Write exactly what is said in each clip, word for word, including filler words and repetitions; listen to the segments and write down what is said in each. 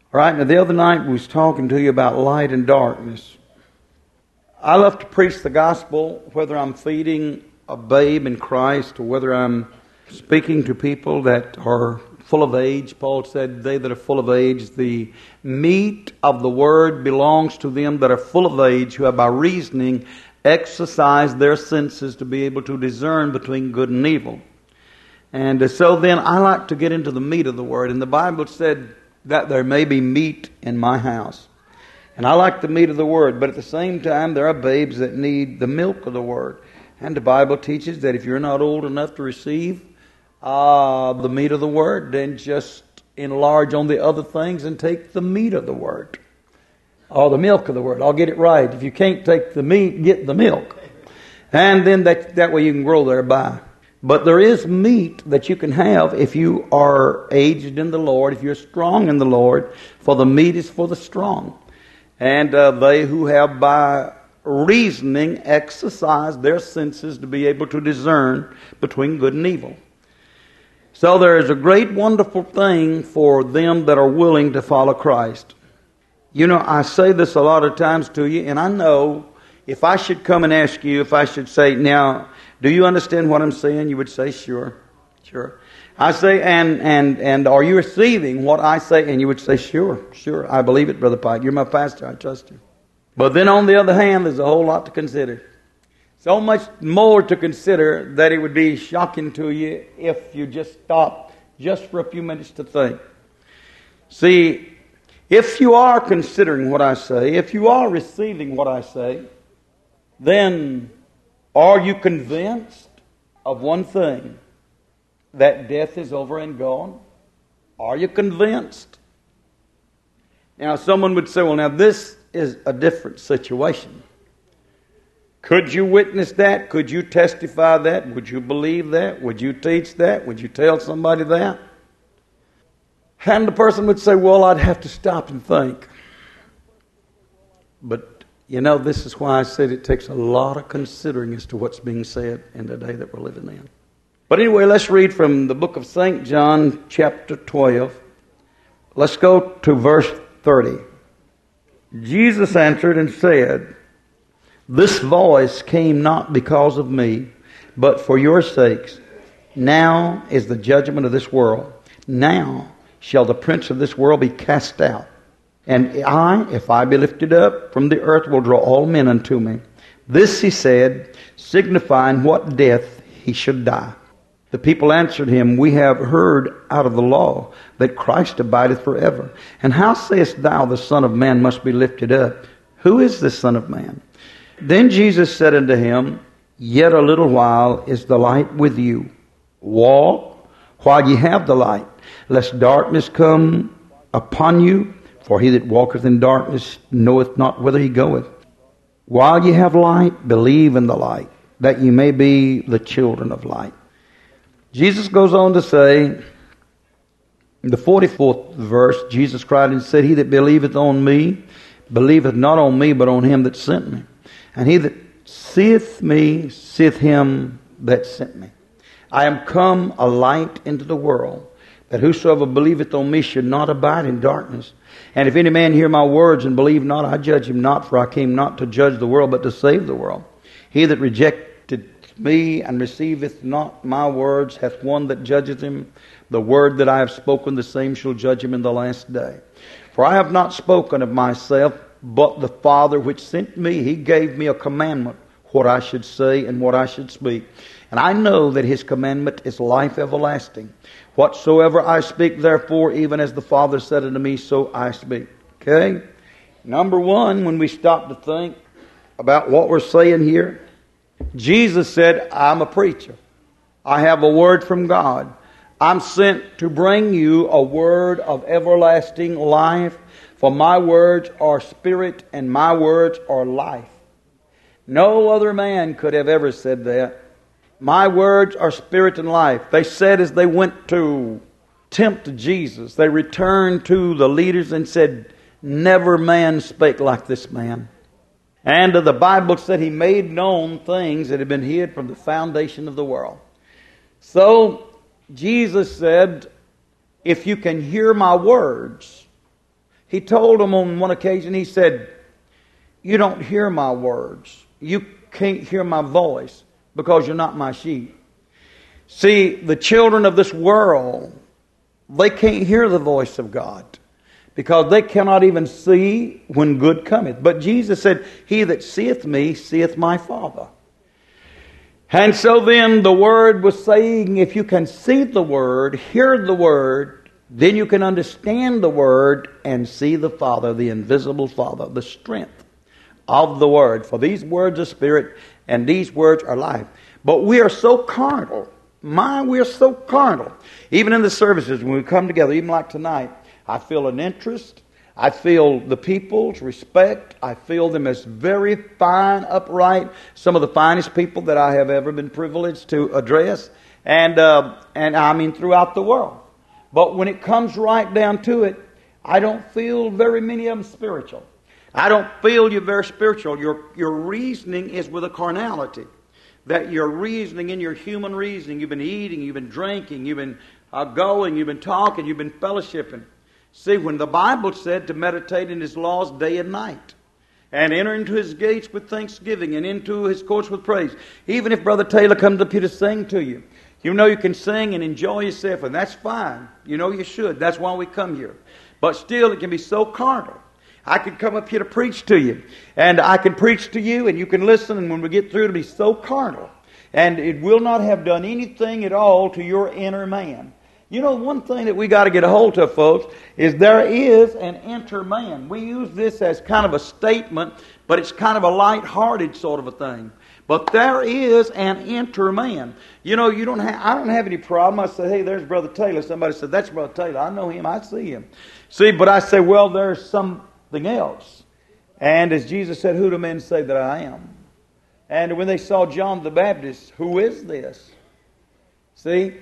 All right, now the other night we was talking to you about light and darkness. I love to preach the gospel, whether I'm feeding a babe in Christ or whether I'm speaking to people that are full of age. Paul said, they that are full of age, the meat of the word belongs to them that are full of age, who have by reasoning exercised their senses to be able to discern between good and evil. And so then I like to get into the meat of the word. And the Bible said that there may be meat in my house. And I like the meat of the word, but at the same time there are babes that need the milk of the word. And the Bible teaches that if you're not old enough to receive uh, the meat of the word, then just enlarge on the other things and take the meat of the word. Or the milk of the word. I'll get it right. If you can't take the meat, get the milk. And then that, that way you can grow thereby. But there is meat that you can have if you are aged in the Lord, if you're strong in the Lord, for the meat is for the strong. And uh, they who have by reasoning exercised their senses to be able to discern between good and evil. So there is a great wonderful thing for them that are willing to follow Christ. You know, I say this a lot of times to you, and I know if I should come and ask you, if I should say, now, do you understand what I'm saying? You would say, sure, sure. I say, and and and are you receiving what I say? And you would say, sure, sure. I believe it, Brother Pike. You're my pastor. I trust you. But then on the other hand, there's a whole lot to consider. So much more to consider that it would be shocking to you if you just stopped just for a few minutes to think. See, if you are considering what I say, if you are receiving what I say, then are you convinced of one thing? That death is over and gone? Are you convinced? Now someone would say, well now this is a different situation. Could you witness that? Could you testify that? Would you believe that? Would you teach that? Would you tell somebody that? And the person would say, well, I'd have to stop and think. But, you know, this is why I said it takes a lot of considering as to what's being said in the day that we're living in. But anyway, let's read from the book of Saint John, chapter twelve. Let's go to verse thirty. Jesus answered and said, this voice came not because of me, but for your sakes. Now is the judgment of this world. Now shall the prince of this world be cast out. And I, if I be lifted up from the earth, will draw all men unto me. This he said, signifying what death he should die. The people answered him, we have heard out of the law that Christ abideth forever. And how sayest thou the Son of Man must be lifted up? Who is the Son of Man? Then Jesus said unto him, yet a little while is the light with you. Walk while ye have the light, lest darkness come upon you. For he that walketh in darkness knoweth not whither he goeth. While ye have light, believe in the light, that ye may be the children of light. Jesus goes on to say, in the forty-fourth verse, Jesus cried and said, he that believeth on me, believeth not on me, but on him that sent me. And he that seeth me, seeth him that sent me. I am come a light into the world, that whosoever believeth on me should not abide in darkness. And if any man hear my words and believe not, I judge him not, for I came not to judge the world, but to save the world. He that rejected me and receiveth not my words hath one that judgeth him. The word that I have spoken, the same shall judge him in the last day. For I have not spoken of myself, but the Father which sent me, he gave me a commandment, what I should say and what I should speak. And I know that his commandment is life everlasting. Whatsoever I speak, therefore, even as the Father said unto me, so I speak. Okay? Number one, when we stop to think about what we're saying here, Jesus said, I'm a preacher. I have a word from God. I'm sent to bring you a word of everlasting life. For my words are spirit and my words are life. No other man could have ever said that. My words are spirit and life. They said as they went to tempt Jesus, they returned to the leaders and said, never man spake like this man. And the Bible said he made known things that had been hid from the foundation of the world. So Jesus said, if you can hear my words, He told them on one occasion, he said, you don't hear my words. You can't hear my voice because you're not my sheep. See, the children of this world, they can't hear the voice of God because they cannot even see when good cometh. But Jesus said, he that seeth me, seeth my Father. And so then the Word was saying, if you can see the Word, hear the Word, then you can understand the Word and see the Father, the invisible Father, the strength of the Word. For these words are spirit and these words are life. But we are so carnal. My, we're so carnal. Even in the services, when we come together, even like tonight, I feel an interest. I feel the people's respect. I feel them as very fine, upright, some of the finest people that I have ever been privileged to address. And, uh, and I mean throughout the world. But when it comes right down to it, I don't feel very many of them spiritual. I don't feel you very spiritual. Your, your reasoning is with a carnality. That you're reasoning in your human reasoning. You've been eating, you've been drinking, you've been uh, going, you've been talking, you've been fellowshipping. See, when the Bible said to meditate in His laws day and night, and enter into His gates with thanksgiving, and into His courts with praise. Even if Brother Taylor comes up here to sing to you, you know you can sing and enjoy yourself, and that's fine. You know you should. That's why we come here. But still, it can be so carnal. I can come up here to preach to you, and I can preach to you, and you can listen, and when we get through, it'll be so carnal. And it will not have done anything at all to your inner man. You know, one thing that we got to get a hold of, folks, is there is an inner man. We use this as kind of a statement, but it's kind of a light-hearted sort of a thing. But there is an inner man. You know, you don't have, I don't have any problem. I say, hey, there's Brother Taylor. Somebody said, that's Brother Taylor. I know him. I see him. See, but I say, well, there's something else. And as Jesus said, who do men say that I am? And when they saw John the Baptist, who is this? See?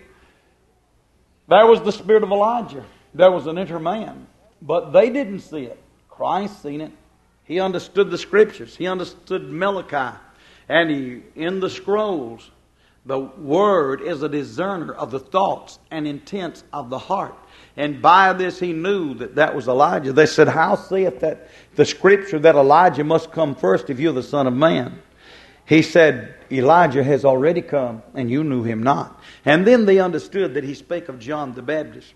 There was the spirit of Elijah. There was an inner man. But they didn't see it. Christ seen it. He understood the Scriptures. He understood Malachi. And he, in the scrolls, the Word is a discerner of the thoughts and intents of the heart. And by this he knew that that was Elijah. They said, how saith that the Scripture that Elijah must come first if you're the Son of Man? He said, Elijah has already come, and you knew him not. And then they understood that he spake of John the Baptist.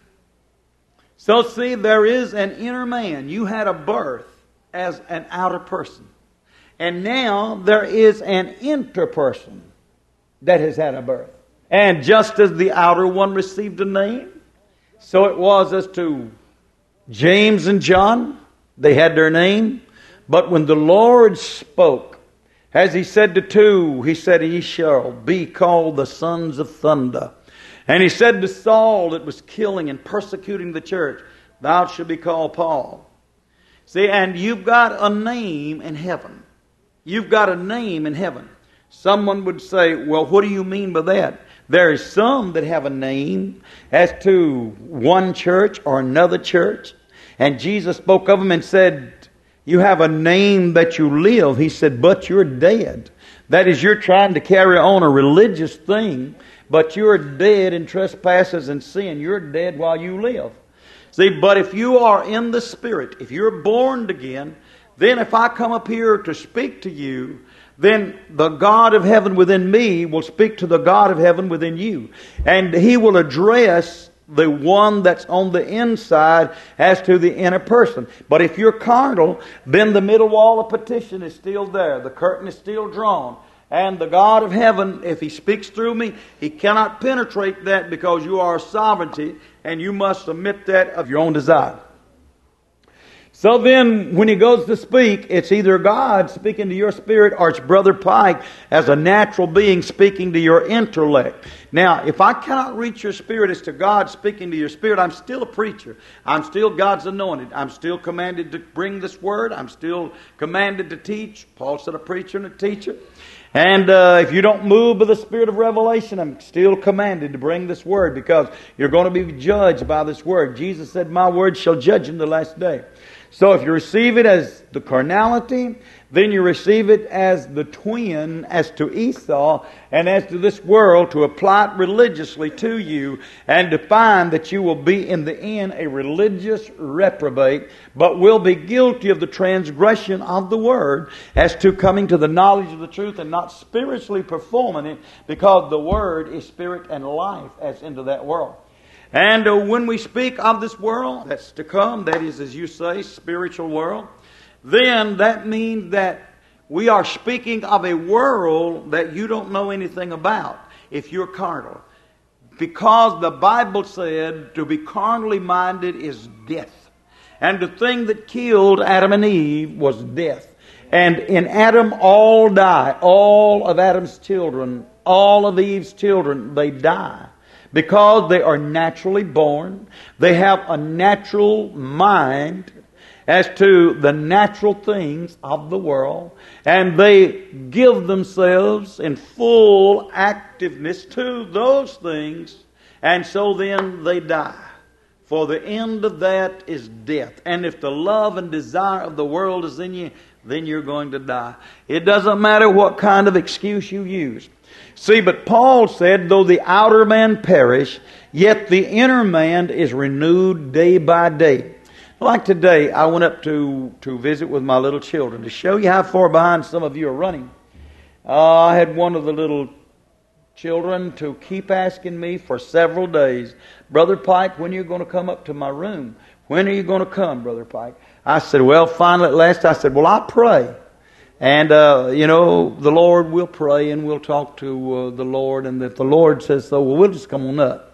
So see, there is an inner man. You had a birth as an outer person. And now there is an inner person that has had a birth. And just as the outer one received a name, so it was as to James and John. They had their name. But when the Lord spoke, as He said to two, He said, ye shall be called the sons of thunder. And He said to Saul that was killing and persecuting the church, thou shalt be called Paul. See, and you've got a name in heaven. You've got a name in heaven. Someone would say, well, what do you mean by that? There is some that have a name as to one church or another church. And Jesus spoke of them and said, you have a name that you live. He said, but you're dead. That is, you're trying to carry on a religious thing, but you're dead in trespasses and sin. You're dead while you live. See, but if you are in the Spirit, if you're born again, then if I come up here to speak to you, then the God of heaven within me will speak to the God of heaven within you. And He will address the one that's on the inside as to the inner person. But if you're carnal, then the middle wall of petition is still there. The curtain is still drawn. And the God of heaven, if He speaks through me, He cannot penetrate that because you are sovereignty and you must submit that of your own desire. So then, when He goes to speak, it's either God speaking to your spirit or it's Brother Pike as a natural being speaking to your intellect. Now, if I cannot reach your spirit as to God speaking to your spirit, I'm still a preacher. I'm still God's anointed. I'm still commanded to bring this word. I'm still commanded to teach. Paul said a preacher and a teacher. And uh, if you don't move by the spirit of revelation, I'm still commanded to bring this word because you're going to be judged by this word. Jesus said, my word shall judge in the last day. So if you receive it as the carnality, then you receive it as the twin, as to Esau, and as to this world, to apply it religiously to you, and to find that you will be in the end a religious reprobate, but will be guilty of the transgression of the Word, as to coming to the knowledge of the truth and not spiritually performing it, because the Word is spirit and life as into that world. And uh, when we speak of this world that's to come, that is, as you say, spiritual world, then that means that we are speaking of a world that you don't know anything about if you're carnal. Because the Bible said to be carnally minded is death. And the thing that killed Adam and Eve was death. And in Adam all die. All of Adam's children, all of Eve's children, they die. Because they are naturally born. They have a natural mind as to the natural things of the world, and they give themselves in full activeness to those things, and so then they die. For the end of that is death. And if the love and desire of the world is in you, then you're going to die. It doesn't matter what kind of excuse you use. See, but Paul said, though the outer man perish, yet the inner man is renewed day by day. Like today, I went up to, to visit with my little children to show you how far behind some of you are running. Uh, I had one of the little children to keep asking me for several days, Brother Pike, when are you going to come up to my room? When are you going to come, Brother Pike? I said, well, finally at last, I said, well, I pray. And, uh, you know, the Lord will pray and we'll talk to uh, the Lord. And if the Lord says so, well, we'll just come on up.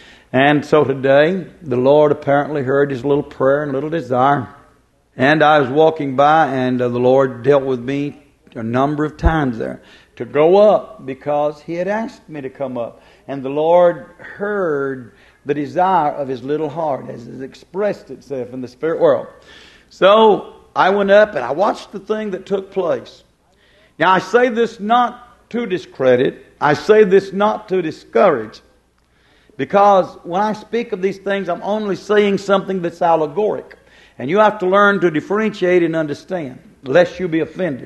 And so today, the Lord apparently heard his little prayer and little desire. And I was walking by, and uh, the Lord dealt with me a number of times there to go up, because he had asked me to come up. And the Lord heard the desire of his little heart as it expressed itself in the spirit world. So I went up and I watched the thing that took place. Now I say this not to discredit. I say this not to discourage. Because when I speak of these things, I'm only saying something that's allegoric. And you have to learn to differentiate and understand, lest you be offended.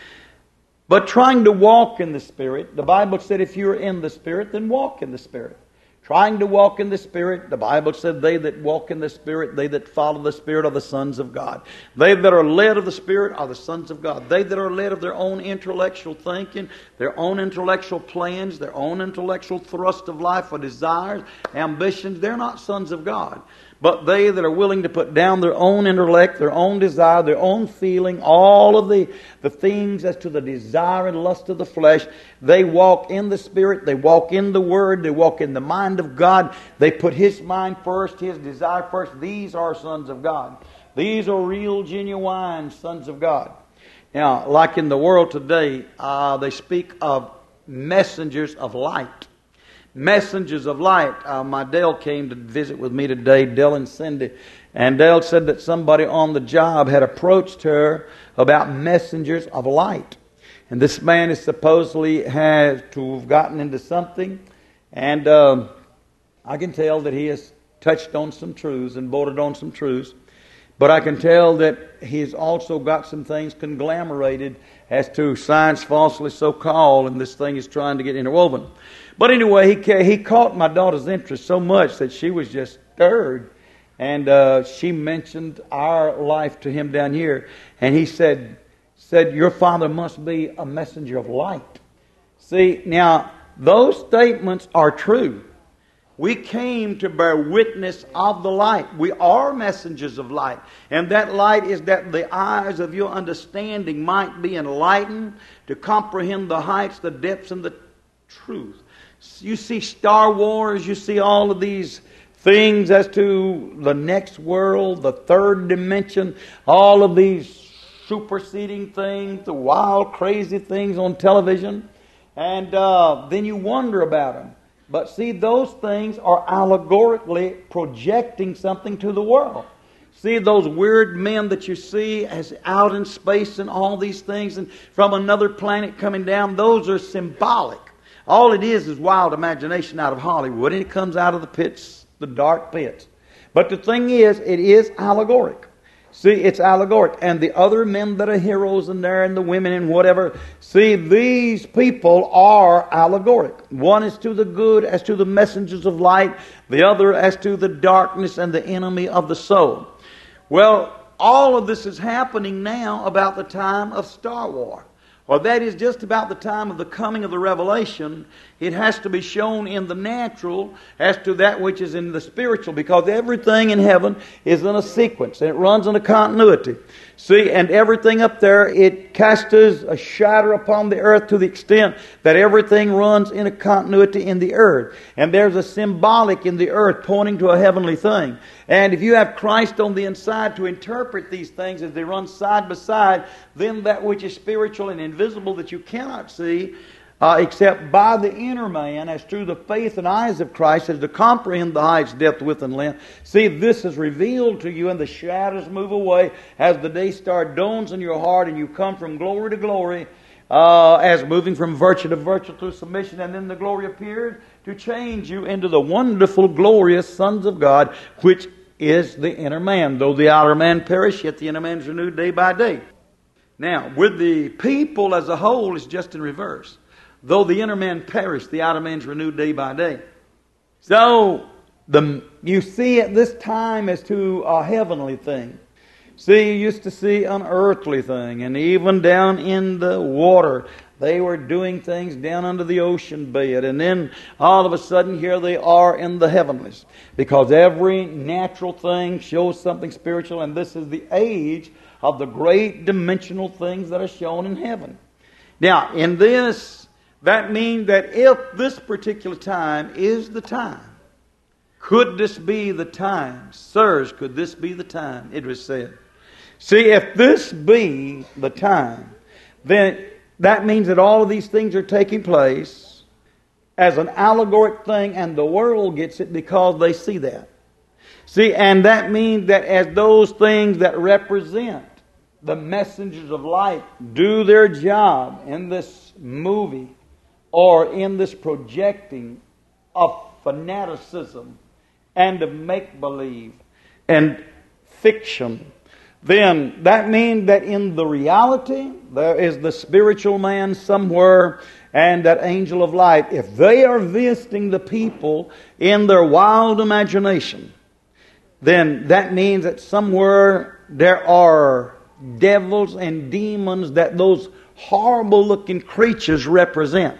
But trying to walk in the Spirit, the Bible said if you're in the Spirit, then walk in the Spirit. Trying to walk in the Spirit, the Bible said they that walk in the Spirit, they that follow the Spirit are the sons of God. They that are led of the Spirit are the sons of God. They that are led of their own intellectual thinking, their own intellectual plans, their own intellectual thrust of life or desires, ambitions, they're not sons of God. But they that are willing to put down their own intellect, their own desire, their own feeling, all of the, the things as to the desire and lust of the flesh, they walk in the Spirit, they walk in the Word, they walk in the mind of God. They put His mind first, His desire first. These are sons of God. These are real, genuine sons of God. Now, like in the world today, uh, they speak of messengers of light. Messengers of light. Uh, my Dale came to visit with me today, Dale and Cindy. And Dale said that somebody on the job had approached her about messengers of light. And this man is supposedly has to have gotten into something. And um, I can tell that he has touched on some truths and bolted on some truths. But I can tell that he's also got some things conglomerated as to science falsely so called, and this thing is trying to get interwoven. But anyway, he he caught my daughter's interest so much that she was just stirred. And uh, she mentioned our life to him down here. And he said, said, your father must be a messenger of light. See, now, those statements are true. We came to bear witness of the light. We are messengers of light. And that light is that the eyes of your understanding might be enlightened to comprehend the heights, the depths, and the truth. You see Star Wars, you see all of these things as to the next world, the third dimension, all of these superseding things, the wild, crazy things on television. And uh, then you wonder about them. But see, those things are allegorically projecting something to the world. See, those weird men that you see as out in space and all these things and from another planet coming down, those are symbolic. All it is is wild imagination out of Hollywood, and it comes out of the pits, the dark pits. But the thing is, it is allegoric. See, it's allegoric. And the other men that are heroes in there and the women and whatever, see, these people are allegoric. One is to the good as to the messengers of light, the other as to the darkness and the enemy of the soul. Well, all of this is happening now about the time of Star Wars. Well, that is just about the time of the coming of the revelation. It has to be shown in the natural as to that which is in the spiritual, because everything in heaven is in a sequence and it runs in a continuity. See, and everything up there, it casts a shadow upon the earth to the extent that everything runs in a continuity in the earth. And there's a symbolic in the earth pointing to a heavenly thing. And if you have Christ on the inside to interpret these things as they run side by side, then that which is spiritual and invisible that you cannot see, Uh, except by the inner man, as through the faith and eyes of Christ, as to comprehend the heights, depth, width, and length. See, this is revealed to you, and the shadows move away as the day star dawns in your heart, and you come from glory to glory, uh, as moving from virtue to virtue through submission, and then the glory appeared to change you into the wonderful, glorious sons of God, which is the inner man. Though the outer man perish, yet the inner man is renewed day by day. Now, with the people as a whole, it's just in reverse. Though the inner man perish, the outer man is renewed day by day. So, the you see at this time as to a heavenly thing. See, you used to see an earthly thing, and even down in the water, they were doing things down under the ocean bed, and then all of a sudden here they are in the heavenlies, because every natural thing shows something spiritual, and this is the age of the great dimensional things that are shown in heaven. Now, in this, that means that if this particular time is the time, could this be the time? Sirs, could this be the time? It was said. See, if this be the time, then that means that all of these things are taking place as an allegoric thing, and the world gets it because they see that. See, and that means that as those things that represent the messengers of light do their job in this movie, or in this projecting of fanaticism and of make-believe and fiction, then that means that in the reality there is the spiritual man somewhere and that angel of light. If they are visiting the people in their wild imagination, then that means that somewhere there are devils and demons that those horrible-looking creatures represent.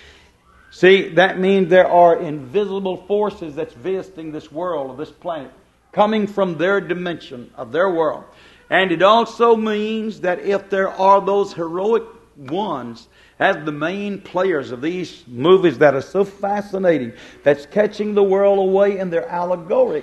See, that means there are invisible forces that's visiting this world, or this planet, coming from their dimension of their world. And it also means that if there are those heroic ones as the main players of these movies that are so fascinating, that's catching the world away in their allegoric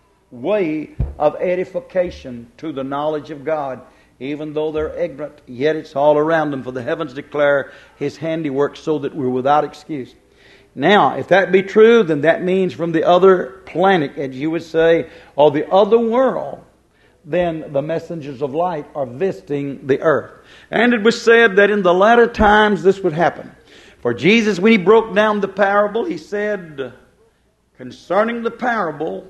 way of edification to the knowledge of God, even though they're ignorant, yet it's all around them, for the heavens declare His handiwork, so that we're without excuse. Now, if that be true, then that means from the other planet, as you would say, or the other world, then the messengers of light are visiting the earth. And it was said that in the latter times this would happen. For Jesus, when He broke down the parable, He said concerning the parable,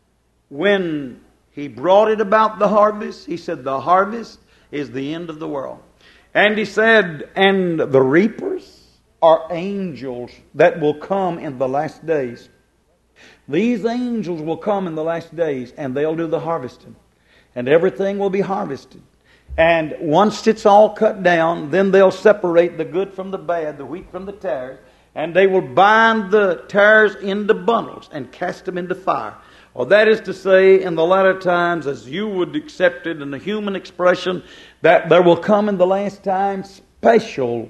when He brought it about the harvest, He said the harvest is the end of the world. And He said, and the reapers are angels that will come in the last days. These angels will come in the last days, and they'll do the harvesting. And everything will be harvested. And once it's all cut down, then they'll separate the good from the bad, the wheat from the tares, and they will bind the tares into bundles and cast them into fire. Well, that is to say, in the latter times, as you would accept it in the human expression, that there will come in the last time special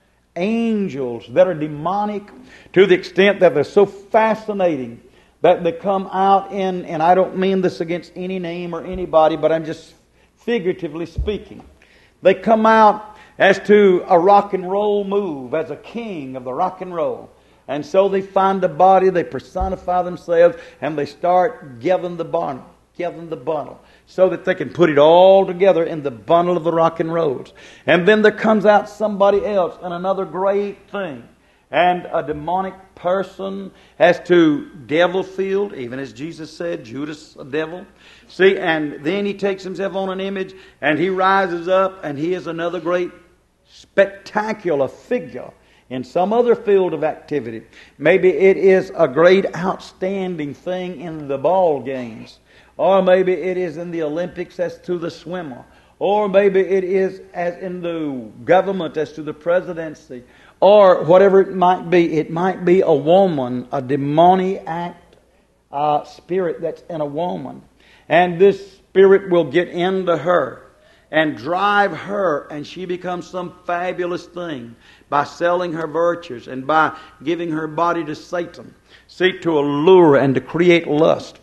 angels that are demonic to the extent that they're so fascinating that they come out in, and I don't mean this against any name or anybody, but I'm just figuratively speaking. They come out as to a rock and roll move, as a king of the rock and roll. And so they find a body, they personify themselves, and they start giving the bundle, giving the bundle, so that they can put it all together in the bundle of the rock and rolls. And then there comes out somebody else and another great thing, and a demonic person as to devil filled, even as Jesus said, Judas a devil. See, and then he takes himself on an image and he rises up and he is another great spectacular figure in some other field of activity. Maybe it is a great outstanding thing in the ball games. Or maybe it is in the Olympics as to the swimmer. Or maybe it is as in the government as to the presidency. Or whatever it might be. It might be a woman, a demoniac uh, spirit that's in a woman. And this spirit will get into her and drive her, and she becomes some fabulous thing by selling her virtues and by giving her body to Satan. See, to allure and to create lust.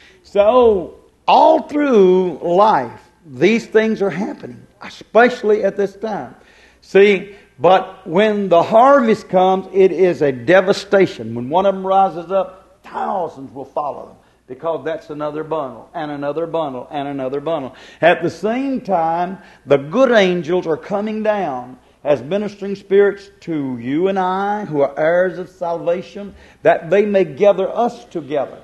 So, all through life, these things are happening, especially at this time. See, but when the harvest comes, it is a devastation. When one of them rises up, thousands will follow them. Because that's another bundle, and another bundle, and another bundle. At the same time, the good angels are coming down as ministering spirits to you and I, who are heirs of salvation, that they may gather us together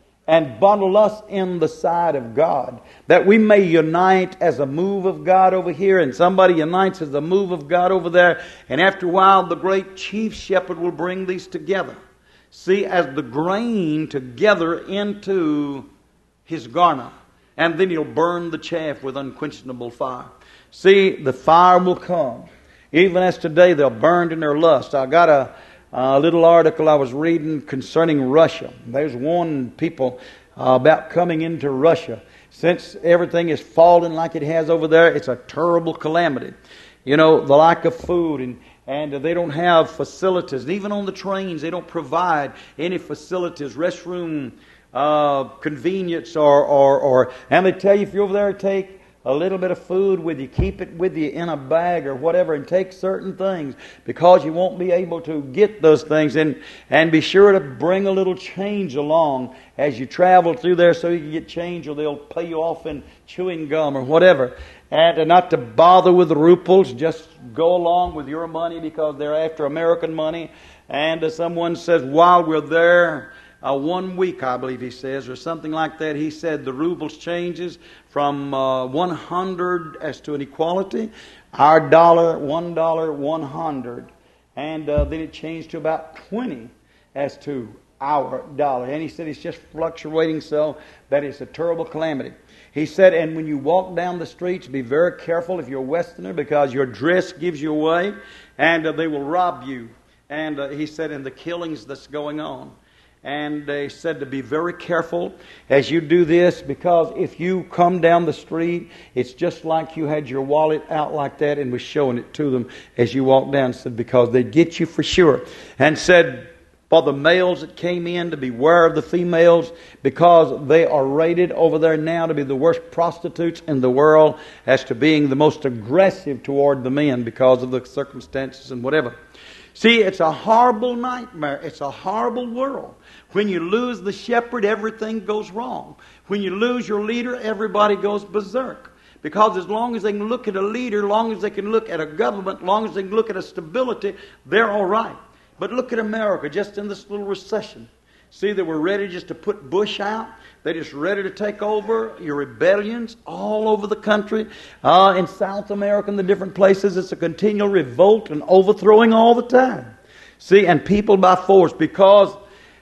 and bundle us in the side of God, that we may unite as a move of God over here, and somebody unites as a move of God over there, and after a while the great chief shepherd will bring these together. See, as the grain together into his garner, and then he'll burn the chaff with unquenchable fire. See, the fire will come. Even as today they're burned in their lust. I got a, a little article I was reading concerning Russia. There's warning people uh, about coming into Russia. Since everything is falling like it has over there, it's a terrible calamity. You know, the lack of food, and And they don't have facilities. And even on the trains, they don't provide any facilities, restroom uh, convenience, or, or, or... And they tell you, if you're over there, take a little bit of food with you. Keep it with you in a bag or whatever, and take certain things, because you won't be able to get those things. And, and be sure to bring a little change along as you travel through there, so you can get change, or they'll pay you off in chewing gum or whatever. And not to bother with the rubles, just go along with your money, because they're after American money. And uh, someone says, while we're there, uh, one week, I believe he says, or something like that, he said the rubles changes from uh, one hundred as to an equality. Our dollar, one dollar, one hundred. And uh, then it changed to about twenty as to our dollar. And he said it's just fluctuating so that it's a terrible calamity. He said, and when you walk down the streets, be very careful if you're a Westerner, because your dress gives you away, and uh, they will rob you. And uh, he said, and the killings that's going on. And they said to be very careful as you do this, because if you come down the street, it's just like you had your wallet out like that and was showing it to them as you walked down. Said, because they'd get you for sure. And said, for the males that came in, to beware of the females, because they are rated over there now to be the worst prostitutes in the world, as to being the most aggressive toward the men because of the circumstances and whatever. See, it's a horrible nightmare. It's a horrible world. When you lose the shepherd, everything goes wrong. When you lose your leader, everybody goes berserk. Because as long as they can look at a leader, as long as they can look at a government, as long as they can look at a stability, they're all right. But look at America, just in this little recession. See, they were ready just to put Bush out. They're just ready to take over. Your rebellions all over the country. Uh, in South America, in the different places, it's a continual revolt and overthrowing all the time. See, and people by force, because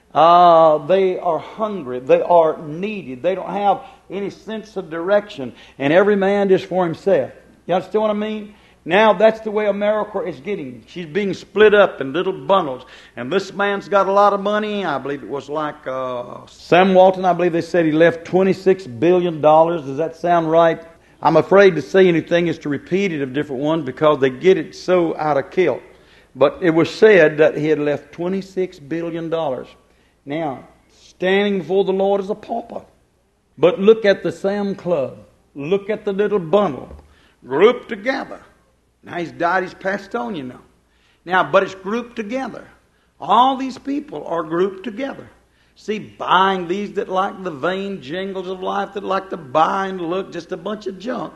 uh, they are hungry, they are needy, they don't have any sense of direction, and every man is for himself. You understand what I mean? Now that's the way America is getting. She's being split up in little bundles. And this man's got a lot of money. I believe it was like uh, Sam Walton, I believe they said he left twenty-six billion dollars. Does that sound right? I'm afraid to say anything is to repeat it of different ones, because they get it so out of kilt. But it was said that he had left twenty-six billion dollars. Now, standing before the Lord as a pauper. But look at the Sam Club. Look at the little bundle. Grouped together. Now he's died, he's passed on, you know. Now, but it's grouped together. All these people are grouped together. See, buying these that like the vain jingles of life, that like to buy and look, just a bunch of junk.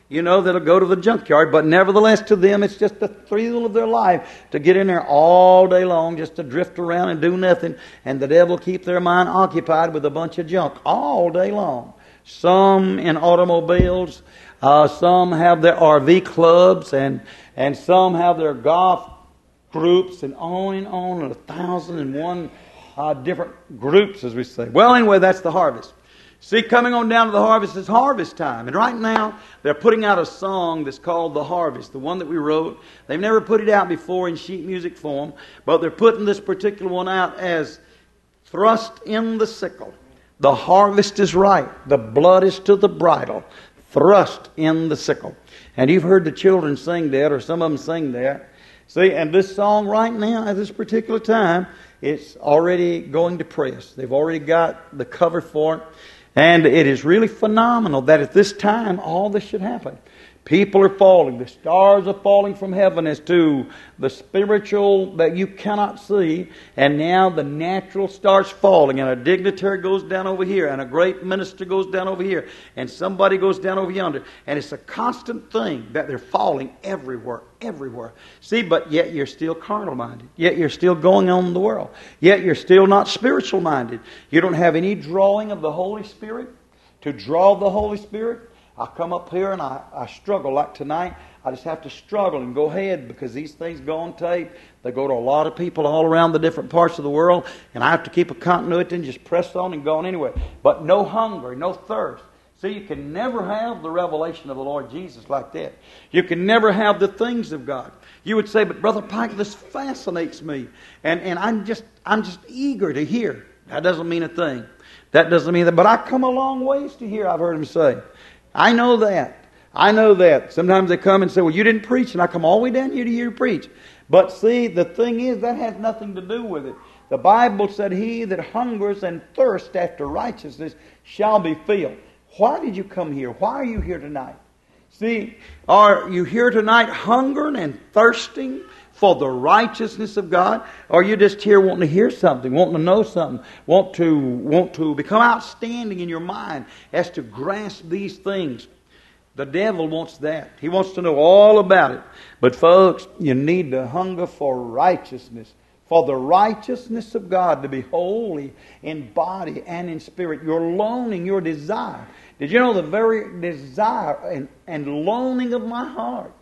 you know, that'll go to the junkyard. But nevertheless, to them, it's just the thrill of their life to get in there all day long, just to drift around and do nothing. And the devil keep their mind occupied with a bunch of junk all day long. Some in automobiles, uh, some have their R V clubs, and, and some have their golf groups, and on and on, and a thousand and one uh, different groups, as we say. Well, anyway, that's the harvest. See, coming on down to the harvest is harvest time. And right now, they're putting out a song that's called The Harvest, the one that we wrote. They've never put it out before in sheet music form, but they're putting this particular one out as Thrust in the Sickle. The harvest is ripe. The blood is to the bridle. Thrust in the sickle. And you've heard the children sing that, or some of them sing that. See, and this song right now, at this particular time, it's already going to press. They've already got the cover for it. And it is really phenomenal that at this time, all this should happen. People are falling. The stars are falling from heaven as to the spiritual that you cannot see. And now the natural starts falling. And a dignitary goes down over here. And a great minister goes down over here. And somebody goes down over yonder. And it's a constant thing that they're falling everywhere. Everywhere. See, but yet you're still carnal minded. Yet you're still going on in the world. Yet you're still not spiritual minded. You don't have any drawing of the Holy Spirit to draw the Holy Spirit. I come up here and I, I struggle. Like tonight, I just have to struggle and go ahead because these things go on tape. They go to a lot of people all around the different parts of the world. And I have to keep a continuity and just press on and go on anyway. But no hunger, no thirst. See, you can never have the revelation of the Lord Jesus like that. You can never have the things of God. You would say, but Brother Pike, this fascinates me. And, and I'm just I'm just eager to hear. That doesn't mean a thing. That doesn't mean that. But I come a long ways to hear, I've heard him say. I know that. I know that. Sometimes they come and say, well, you didn't preach. And I come all the way down here to hear you preach. But see, the thing is, that has nothing to do with it. The Bible said, he that hungers and thirsts after righteousness shall be filled. Why did you come here? Why are you here tonight? See, are you here tonight hungering and thirsting for the righteousness of God? Or are you just here wanting to hear something, wanting to know something, want to, want to become outstanding in your mind as to grasp these things? The devil wants that. He wants to know all about it. But folks, you need to hunger for righteousness. For the righteousness of God, to be holy in body and in spirit. Your longing, your desire. Did you know the very desire and, and longing of my heart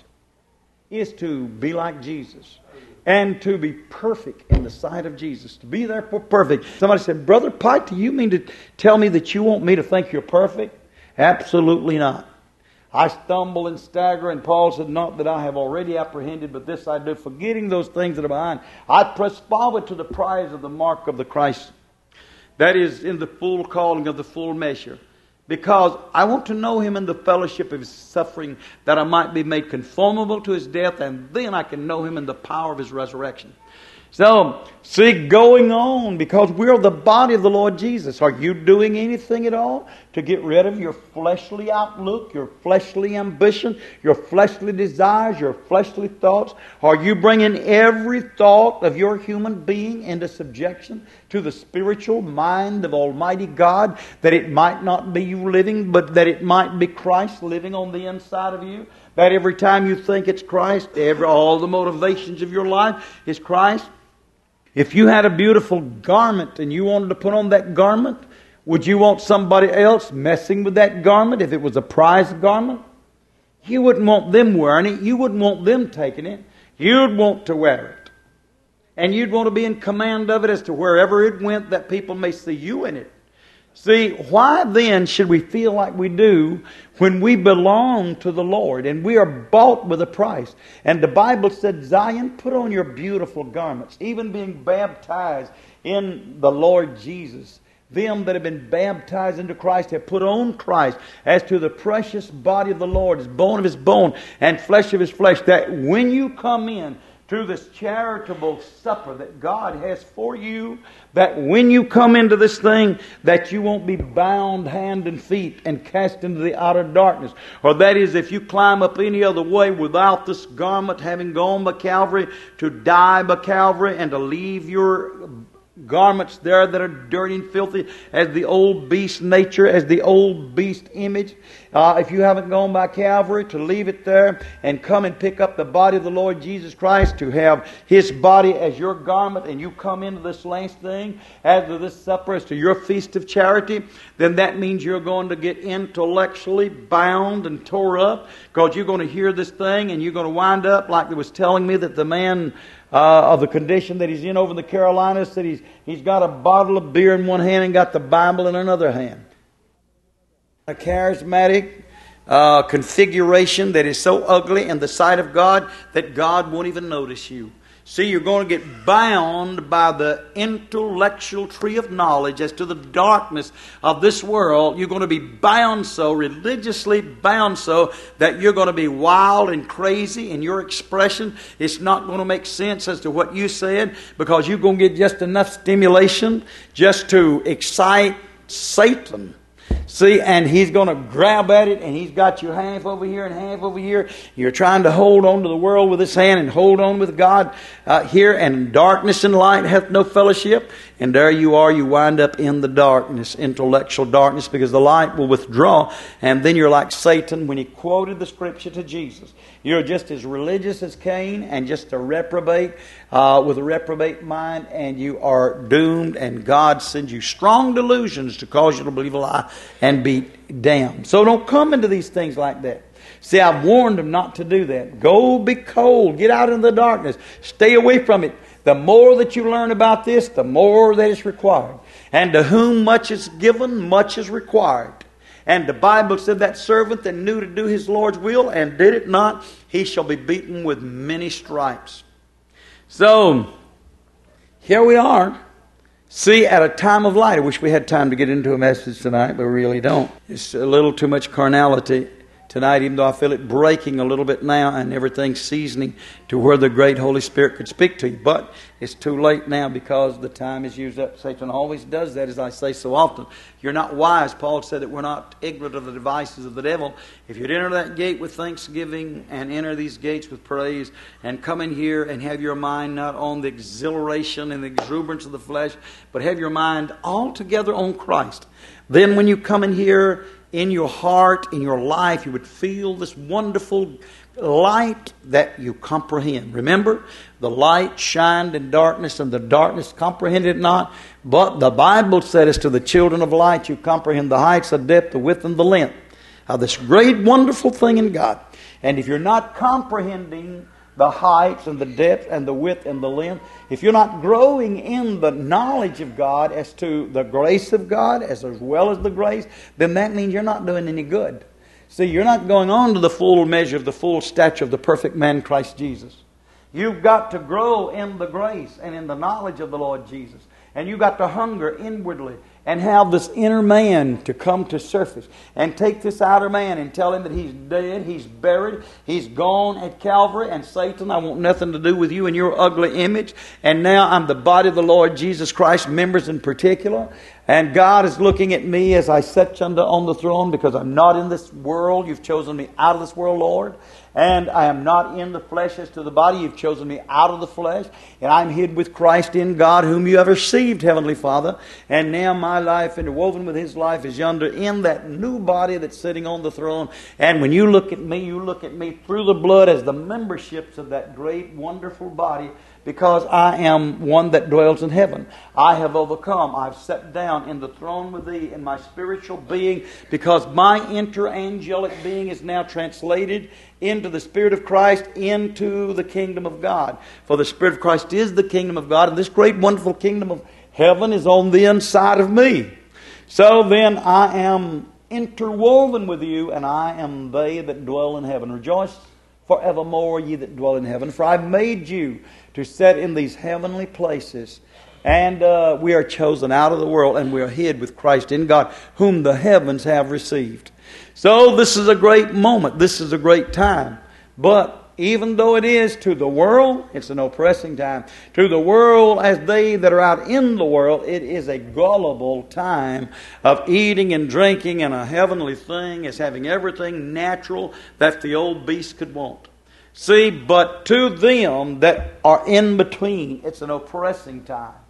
is to be like Jesus and to be perfect in the sight of Jesus, to be there for perfect. Somebody said, Brother Pike, do you mean to tell me that you want me to think you're perfect? Absolutely not. I stumble and stagger, and Paul said, not that I have already apprehended, but this I do, forgetting those things that are behind. I press forward to the prize of the mark of the Christ. That is in the full calling of the full measure. Because I want to know Him in the fellowship of His suffering, that I might be made conformable to His death, and then I can know Him in the power of His resurrection. So, see, going on, because we're the body of the Lord Jesus. Are you doing anything at all to get rid of your fleshly outlook, your fleshly ambition, your fleshly desires, your fleshly thoughts? Are you bringing every thought of your human being into subjection to the spiritual mind of Almighty God, that it might not be you living, but that it might be Christ living on the inside of you? That every time you think it's Christ, every, all the motivations of your life is Christ? If you had a beautiful garment and you wanted to put on that garment, would you want somebody else messing with that garment if it was a prized garment? You wouldn't want them wearing it. You wouldn't want them taking it. You'd want to wear it. And you'd want to be in command of it as to wherever it went that people may see you in it. See, why then should we feel like we do when we belong to the Lord and we are bought with a price? And the Bible said, Zion, put on your beautiful garments, even being baptized in the Lord Jesus. Them that have been baptized into Christ have put on Christ as to the precious body of the Lord, as bone of His bone and flesh of His flesh, that when you come in to this charitable supper that God has for you, that when you come into this thing, that you won't be bound hand and feet and cast into the outer darkness. Or that is, if you climb up any other way without this garment, having gone by Calvary, to die by Calvary and to leave your garments there that are dirty and filthy, as the old beast nature, as the old beast image. Uh, if you haven't gone by Calvary, to leave it there and come and pick up the body of the Lord Jesus Christ, to have His body as your garment, and you come into this last thing, after this supper, as to your feast of charity, then that means you're going to get intellectually bound and tore up, because you're going to hear this thing and you're going to wind up like it was telling me that the man Uh, of the condition that he's in over in the Carolinas, that he's he's got a bottle of beer in one hand and got the Bible in another hand. A charismatic uh, configuration that is so ugly in the sight of God that God won't even notice you. See, you're going to get bound by the intellectual tree of knowledge as to the darkness of this world. You're going to be bound so, religiously bound so, that you're going to be wild and crazy in your expression. It's not going to make sense as to what you said, because you're going to get just enough stimulation just to excite Satan. See, and he's going to grab at it, and he's got you half over here and half over here. You're trying to hold on to the world with this hand and hold on with God uh, here, and darkness and light hath no fellowship. And there you are, you wind up in the darkness, intellectual darkness, because the light will withdraw, and then you're like Satan when he quoted the Scripture to Jesus. You're just as religious as Cain, and just a reprobate uh, with a reprobate mind, and you are doomed, and God sends you strong delusions to cause you to believe a lie and be damned. So don't come into these things like that. See, I've warned them not to do that. Go be cold. Get out in the darkness. Stay away from it. The more that you learn about this, the more that is required. And to whom much is given, much is required. And the Bible said that servant that knew to do his Lord's will and did it not, he shall be beaten with many stripes. So, here we are. See, at a time of light. I wish we had time to get into a message tonight, but we really don't. It's a little too much carnality tonight, even though I feel it breaking a little bit now and everything seasoning to where the great Holy Spirit could speak to you. But it's too late now because the time is used up. Satan always does that, as I say so often. You're not wise. Paul said that we're not ignorant of the devices of the devil. If you'd enter that gate with thanksgiving and enter these gates with praise and come in here and have your mind not on the exhilaration and the exuberance of the flesh, but have your mind altogether on Christ, then when you come in here, in your heart, in your life, you would feel this wonderful light that you comprehend. Remember, the light shined in darkness, and the darkness comprehended it not. But the Bible said, as to the children of light, you comprehend the heights, the depth, the width, and the length of this great, wonderful thing in God. And if you're not comprehending the heights and the depth and the width and the length, if you're not growing in the knowledge of God as to the grace of God as well as the grace, then that means you're not doing any good. See, you're not going on to the full measure of the full stature of the perfect man, Christ Jesus. You've got to grow in the grace and in the knowledge of the Lord Jesus. And you've got to hunger inwardly and have this inner man to come to surface. And take this outer man and tell him that he's dead, he's buried, he's gone at Calvary. And Satan, I want nothing to do with you and your ugly image. And now I'm the body of the Lord Jesus Christ, members in particular. And God is looking at me as I sit under on the throne, because I'm not in this world. You've chosen me out of this world, Lord. And I am not in the flesh as to the body. You've chosen me out of the flesh. And I'm hid with Christ in God, whom you have received, Heavenly Father. And now my life, interwoven with His life, is yonder in that new body that's sitting on the throne. And when you look at me, you look at me through the blood as the memberships of that great, wonderful body, because I am one that dwells in heaven. I have overcome. I've sat down in the throne with Thee in my spiritual being, because my interangelic being is now translated into the Spirit of Christ, into the kingdom of God. For the Spirit of Christ is the kingdom of God, and this great wonderful kingdom of heaven is on the inside of me. So then I am interwoven with you, and I am they that dwell in heaven. Rejoice forevermore, ye that dwell in heaven, for I've made you to sit in these heavenly places. And uh, we are chosen out of the world, and we are hid with Christ in God, whom the heavens have received. So this is a great moment. This is a great time. But even though it is to the world, it's an oppressing time. To the world, as they that are out in the world, it is a gullible time of eating and drinking and a heavenly thing, as having everything natural that the old beast could want. See, but to them that are in between, it's an oppressing time.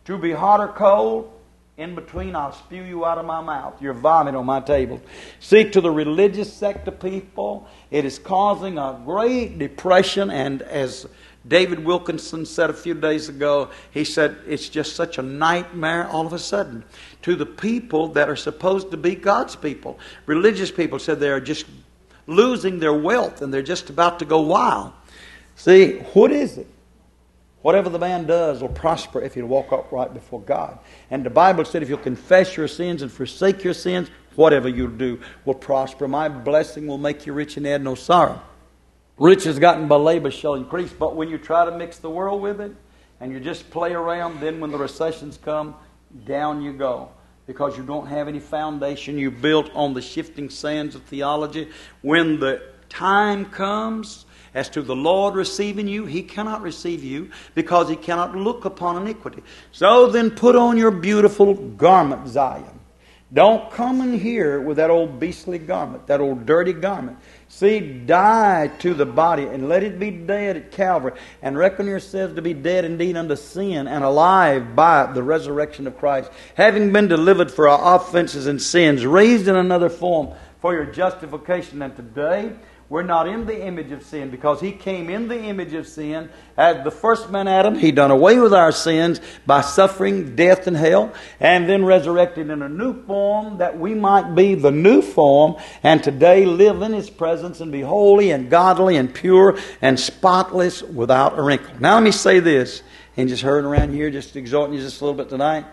To be hot or cold, in between I'll spew you out of my mouth. You're vomit on my table. See, to the religious sect of people, it is causing a great depression. And as David Wilkinson said a few days ago, he said it's just such a nightmare all of a sudden. To the people that are supposed to be God's people. Religious people said they are just losing their wealth and they're just about to go wild. See, what is it? Whatever the man does will prosper if he'll walk upright before God. And the Bible said if you'll confess your sins and forsake your sins, whatever you'll do will prosper. My blessing will make you rich and add no sorrow. Riches gotten by labor shall increase. But when you try to mix the world with it and you just play around, then when the recessions come, down you go. Because you don't have any foundation. You built on the shifting sands of theology. When the time comes as to the Lord receiving you, He cannot receive you because He cannot look upon iniquity. So then put on your beautiful garment, Zion. Don't come in here with that old beastly garment, that old dirty garment. See, die to the body and let it be dead at Calvary. And reckon yourselves to be dead indeed unto sin and alive by the resurrection of Christ. Having been delivered for our offenses and sins, raised in another form for your justification. And today, we're not in the image of sin because He came in the image of sin. As the first man Adam, He done away with our sins by suffering death and hell, and then resurrected in a new form that we might be the new form and today live in His presence and be holy and godly and pure and spotless without a wrinkle. Now let me say this, and just hurrying around here, just exhorting you just a little bit tonight.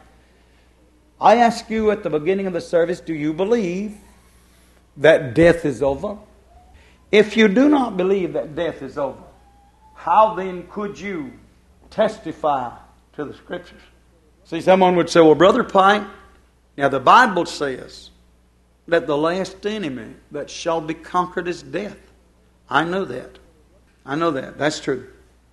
I ask you at the beginning of the service, do you believe that death is over? If you do not believe that death is over, how then could you testify to the Scriptures? See, someone would say, well, Brother Pike, now the Bible says that the last enemy that shall be conquered is death. I know that. I know that. That's true.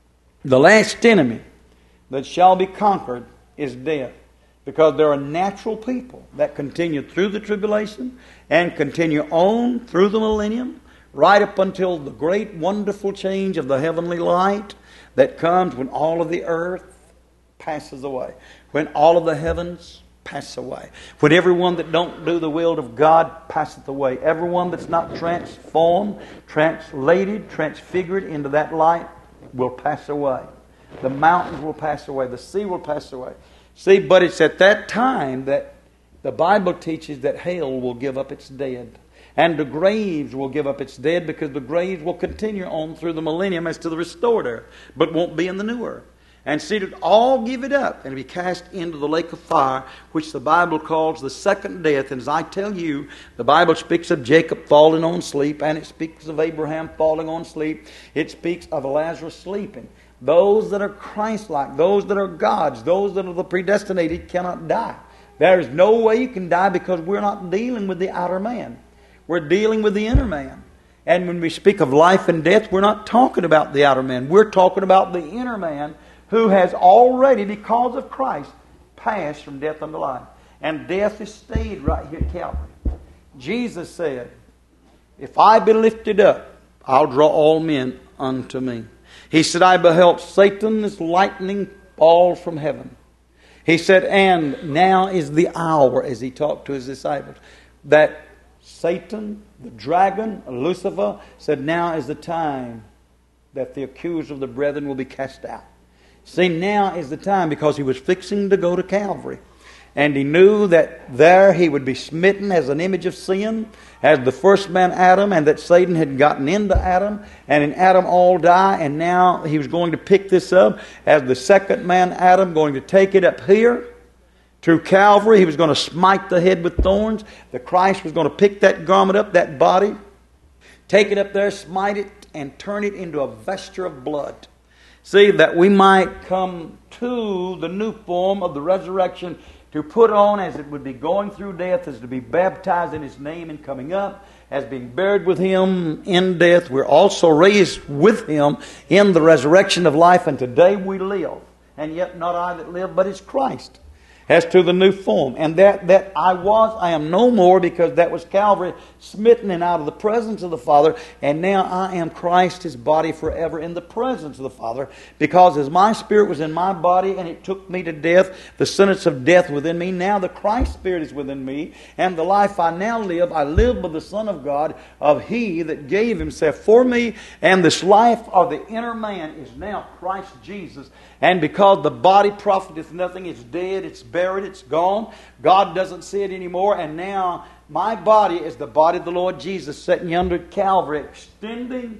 The last enemy that shall be conquered is death. Because there are natural people that continue through the tribulation and continue on through the millennium, right up until the great wonderful change of the heavenly light that comes when all of the earth passes away. When all of the heavens pass away. When everyone that don't do the will of God passeth away. Everyone that's not transformed, translated, transfigured into that light will pass away. The mountains will pass away. The sea will pass away. See, but it's at that time that the Bible teaches that hell will give up its dead. And the graves will give up its dead because the graves will continue on through the millennium as to the restored earth, but won't be in the new earth. And see, to all give it up and be cast into the lake of fire, which the Bible calls the second death. And as I tell you, the Bible speaks of Jacob falling on sleep, and it speaks of Abraham falling on sleep. It speaks of Lazarus sleeping. Those that are Christ-like, those that are God's, those that are the predestinated cannot die. There is no way you can die because we're not dealing with the outer man. We're dealing with the inner man. And when we speak of life and death, we're not talking about the outer man. We're talking about the inner man who has already, because of Christ, passed from death unto life. And death is stayed right here at Calvary. Jesus said, if I be lifted up, I'll draw all men unto me. He said, I beheld Satan as lightning fall from heaven. He said, and now is the hour, as He talked to His disciples, that Satan, the dragon, Lucifer, said, now is the time that the accuser of the brethren will be cast out. See, now is the time, because he was fixing to go to Calvary. And he knew that there he would be smitten as an image of sin, as the first man Adam, and that Satan had gotten into Adam, and in Adam all die, and now he was going to pick this up as the second man Adam, going to take it up here through Calvary. He was going to smite the head with thorns. The Christ was going to pick that garment up, that body, take it up there, smite it, and turn it into a vesture of blood. See, that we might come to the new form of the resurrection, to put on as it would be going through death, as to be baptized in His name and coming up, as being buried with Him in death. We're also raised with Him in the resurrection of life, and today we live. And yet not I that live, but it's Christ. as to the new form. And that, that I was, I am no more, because that was Calvary, smitten and out of the presence of the Father. And now I am Christ, His body, forever in the presence of the Father. Because as my spirit was in my body and it took me to death, the sentence of death within me, now the Christ Spirit is within me. And the life I now live, I live by the Son of God, of He that gave Himself for me. And this life of the inner man is now Christ Jesus. And because the body profiteth nothing, it's dead, it's buried, it's gone. God doesn't see it anymore. And now my body is the body of the Lord Jesus, sitting yonder at Calvary, extending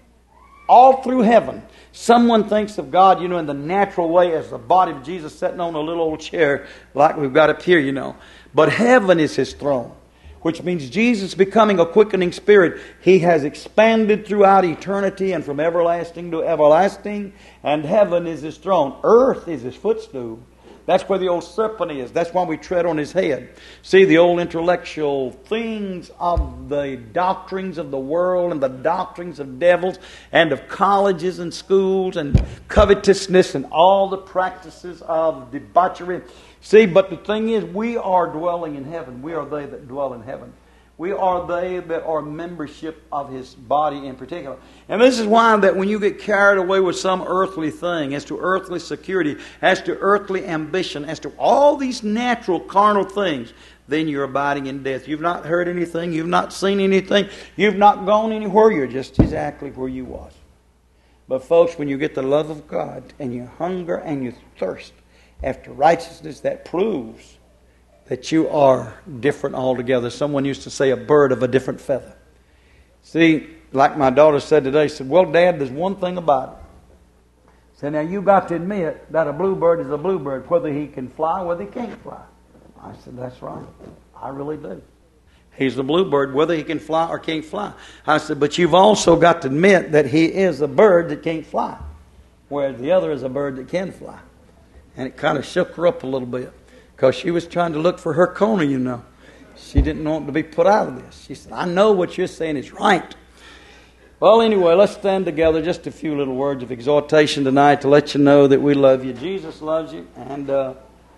all through heaven. Someone thinks of God, you know, in the natural way as the body of Jesus sitting on a little old chair like we've got up here, you know. But heaven is His throne, which means Jesus becoming a quickening spirit. He has expanded throughout eternity and from everlasting to everlasting. And heaven is His throne. Earth is His footstool. That's where the old serpent is. That's why we tread on His head. See, the old intellectual things of the doctrines of the world and the doctrines of devils and of colleges and schools and covetousness and all the practices of debauchery. See, but the thing is, we are dwelling in heaven. We are they that dwell in heaven. We are they that are membership of His body in particular. And this is why that when you get carried away with some earthly thing, as to earthly security, as to earthly ambition, as to all these natural carnal things, then you're abiding in death. You've not heard anything. You've not seen anything. You've not gone anywhere. You're just exactly where you was. But folks, when you get the love of God and you hunger and you thirst after righteousness, that proves that you are different altogether. Someone used to say a bird of a different feather. See, like my daughter said today, she said, well, Dad, there's one thing about it. Said, now you got to admit that a bluebird is a bluebird, whether he can fly, whether he can't fly. I said, that's right. I really do. He's a bluebird, whether he can fly or can't fly. I said, but you've also got to admit that he is a bird that can't fly, whereas the other is a bird that can fly. And it kind of shook her up a little bit, because she was trying to look for her corner, you know. She didn't want to be put out of this. She said, I know what you're saying is right. Well, anyway, let's stand together. Just a few little words of exhortation tonight to let you know that we love you. Jesus loves you. And uh,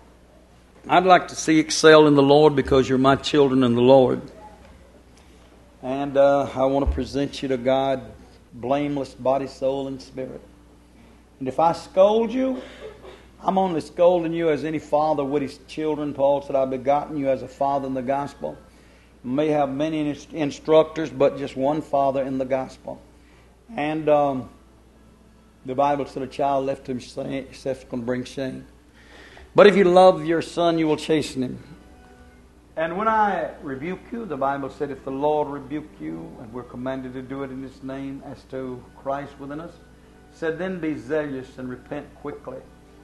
I'd like to see you excel in the Lord, because you're my children in the Lord. And uh, I want to present you to God, blameless body, soul, and spirit. And if I scold you, I'm only scolding you as any father would his children. Paul said, I've begotten you as a father in the gospel. You may have many instructors, but just one father in the gospel. And um, the Bible said a child left to himself is going to bring shame. But if you love your son, you will chasten him. And when I rebuke you, the Bible said, if the Lord rebuke you, and we're commanded to do it in His name as to Christ within us, said, then be zealous and repent quickly.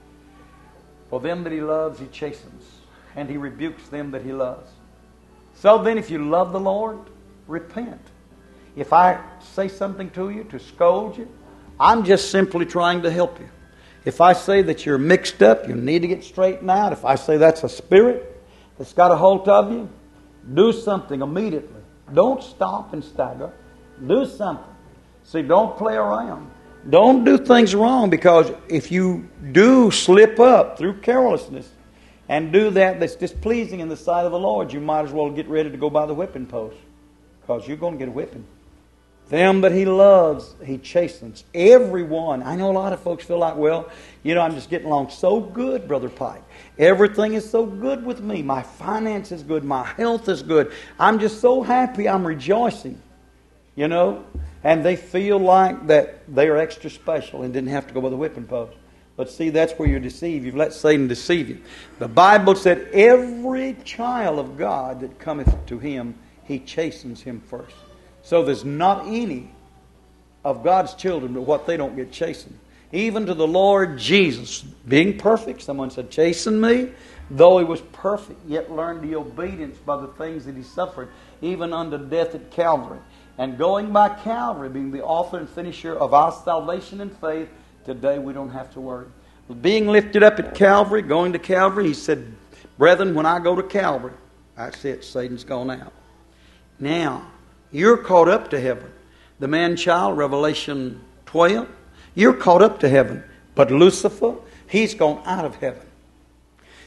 For them that He loves, He chastens, and He rebukes them that He loves. So then, if you love the Lord, repent. If I say something to you to scold you, I'm just simply trying to help you. If I say that you're mixed up, you need to get straightened out, if I say that's a spirit that's got a hold of you, do something immediately. Don't stop and stagger. Do something. See, don't play around. Don't do things wrong, because if you do slip up through carelessness and do that that's displeasing in the sight of the Lord, you might as well get ready to go by the whipping post, because you're going to get a whipping. Them that He loves, He chastens. Everyone. I know a lot of folks feel like, well, you know, I'm just getting along so good, Brother Pike. Everything is so good with me. My finance is good. My health is good. I'm just so happy. I'm rejoicing. You know, and they feel like that they are extra special and didn't have to go by the whipping post. But see, that's where you're deceived. You've let Satan deceive you. The Bible said every child of God that cometh to Him, He chastens him first. So there's not any of God's children but what they don't get chastened. Even to the Lord Jesus, being perfect, someone said, chasten me, though He was perfect, yet learned the obedience by the things that He suffered, even unto death at Calvary. And going by Calvary, being the author and finisher of our salvation and faith, today we don't have to worry. Being lifted up at Calvary, going to Calvary, He said, brethren, when I go to Calvary, that's it, Satan's gone out. Now, you're caught up to heaven. The man-child, Revelation twelve, you're caught up to heaven. But Lucifer, he's gone out of heaven.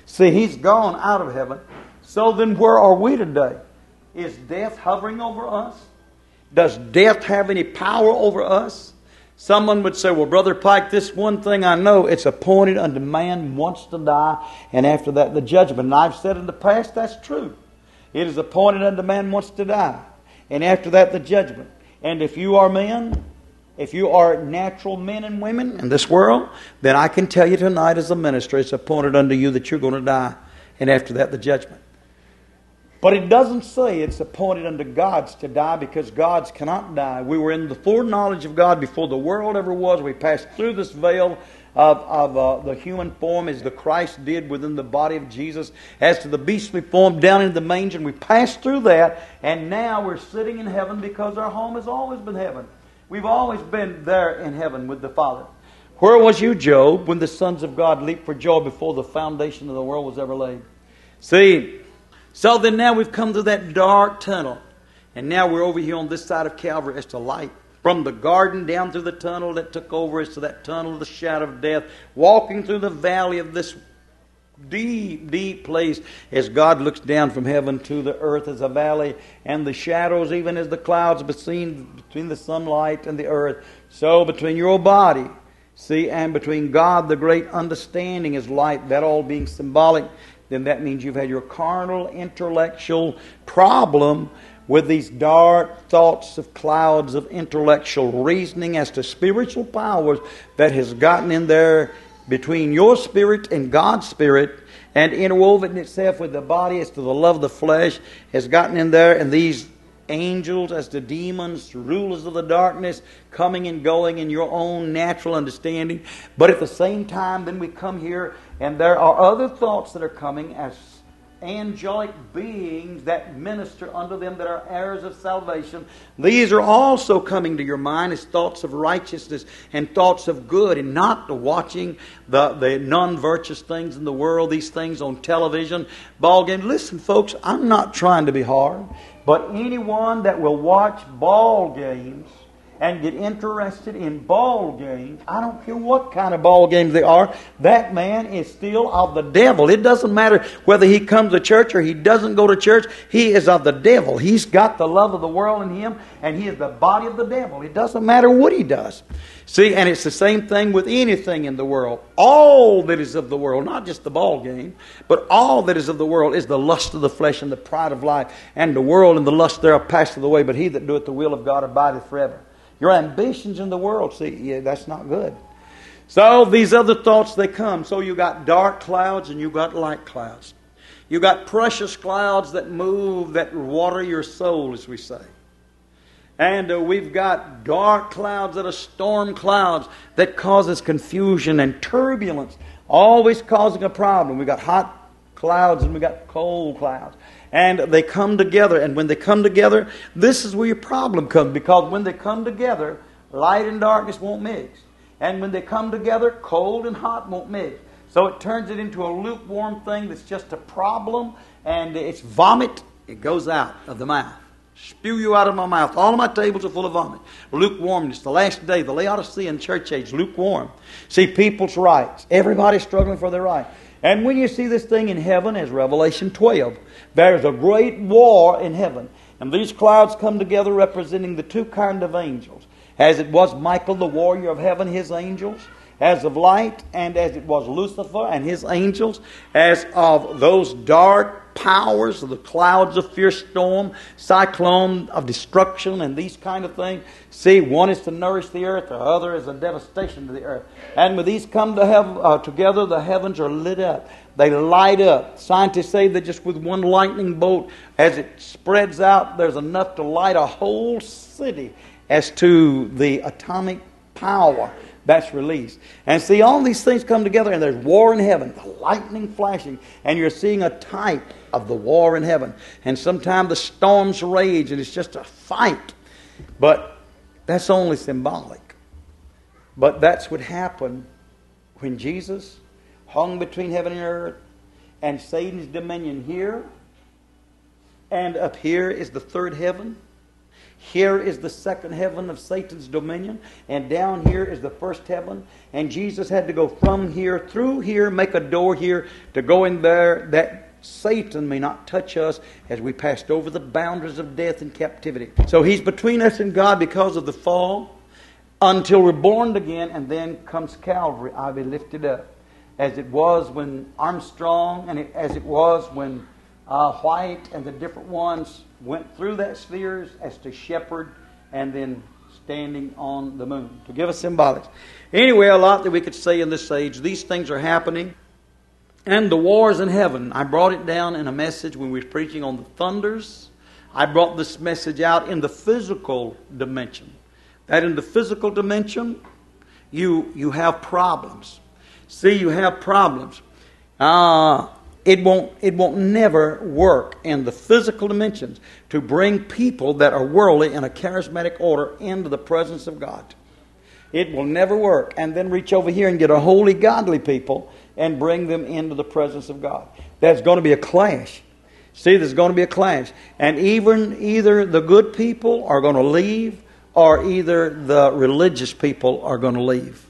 See, He's gone out of heaven. So then where are we today? Is death hovering over us? Does death have any power over us? Someone would say, well, Brother Pike, this one thing I know, it's appointed unto man once to die, and after that the judgment. And I've said in the past, that's true. It is appointed unto man once to die, and after that the judgment. And if you are men, if you are natural men and women in this world, then I can tell you tonight as a minister, it's appointed unto you that you're going to die, and after that the judgment. But it doesn't say it's appointed unto gods to die, because gods cannot die. We were in the foreknowledge of God before the world ever was. We passed through this veil of, of uh, the human form as the Christ did within the body of Jesus. As to the beastly form down in the manger, and we passed through that, and now we're sitting in heaven because our home has always been heaven. We've always been there in heaven with the Father. Where was you, Job, when the sons of God leaped for joy before the foundation of the world was ever laid? See, so then now we've come to that dark tunnel. And now we're over here on this side of Calvary as to light. From the garden down through the tunnel that took over us to that tunnel of the shadow of death. Walking through the valley of this deep, deep place as God looks down from heaven to the earth as a valley. And the shadows, even as the clouds between, between the sunlight and the earth. So between your body, see, and between God, the great understanding is light. That all being symbolic. Then that means you've had your carnal, intellectual problem with these dark thoughts of clouds of intellectual reasoning as to spiritual powers that has gotten in there between your spirit and God's spirit, and interwoven itself with the body as to the love of the flesh has gotten in there, and these angels as the demons, rulers of the darkness, coming and going in your own natural understanding. But at the same time, then we come here, and there are other thoughts that are coming as angelic beings that minister unto them that are heirs of salvation. These are also coming to your mind as thoughts of righteousness and thoughts of good, and not the watching the, the non-virtuous things in the world, these things on television, ball games. Listen, folks, I'm not trying to be hard, but anyone that will watch ball games and get interested in ball games, I don't care what kind of ball games they are, that man is still of the devil. It doesn't matter whether he comes to church or he doesn't go to church. He is of the devil. He's got the love of the world in him, and he is the body of the devil. It doesn't matter what he does. See, and it's the same thing with anything in the world. All that is of the world, not just the ball game, but all that is of the world is the lust of the flesh and the pride of life. And the world and the lust thereof passeth away, but he that doeth the will of God abideth forever. Your ambitions in the world, see, yeah, that's not good. So these other thoughts, they come. So you got dark clouds and you got light clouds. You got precious clouds that move, that water your soul, as we say. And uh, we've got dark clouds that are storm clouds that causes confusion and turbulence, always causing a problem. We've got hot clouds and we've got cold clouds. And they come together. And when they come together, this is where your problem comes. Because when they come together, light and darkness won't mix. And when they come together, cold and hot won't mix. So it turns it into a lukewarm thing that's just a problem. And it's vomit. It goes out of the mouth. Spew you out of my mouth. All of my tables are full of vomit. Lukewarmness. The last day, the Laodicean church age, lukewarm. See, people's rights. Everybody's struggling for their right. And when you see this thing in heaven, as Revelation twelve, there's a great war in heaven. And these clouds come together representing the two kind of angels. As it was Michael, the warrior of heaven, his angels, as of light, and as it was Lucifer and his angels, as of those dark powers of the clouds of fierce storm, cyclone of destruction, and these kind of things. See, one is to nourish the earth, the other is a devastation to the earth. And when these come to have, uh, together, the heavens are lit up. They light up. Scientists say that just with one lightning bolt, as it spreads out, there's enough to light a whole city as to the atomic power that's released. And see, all these things come together, and there's war in heaven, the lightning flashing, and you're seeing a type of the war in heaven. And sometimes the storms rage, and it's just a fight. But that's only symbolic. But that's what happened when Jesus hung between heaven and earth, and Satan's dominion here, and up here is the third heaven. Here is the second heaven of Satan's dominion, and down here is the first heaven. And Jesus had to go from here, through here, make a door here to go in there, that Satan may not touch us as we passed over the boundaries of death and captivity. So he's between us and God because of the fall, until we're born again, and then comes Calvary. I'll be lifted up, as it was when Armstrong, and it, as it was when uh, White and the different ones went through that spheres as to shepherd, and then standing on the moon. To give us symbolics. Anyway, a lot that we could say in this age. These things are happening. And the wars in heaven. I brought it down in a message when we were preaching on the thunders. I brought this message out in the physical dimension. That in the physical dimension, you you have problems. See, you have problems. Uh, it won't it won't never work in the physical dimensions to bring people that are worldly in a charismatic order into the presence of God. It will never work. And then reach over here and get a holy, godly people and bring them into the presence of God. There's going to be a clash. See, there's going to be a clash. And even either the good people are going to leave, or either the religious people are going to leave.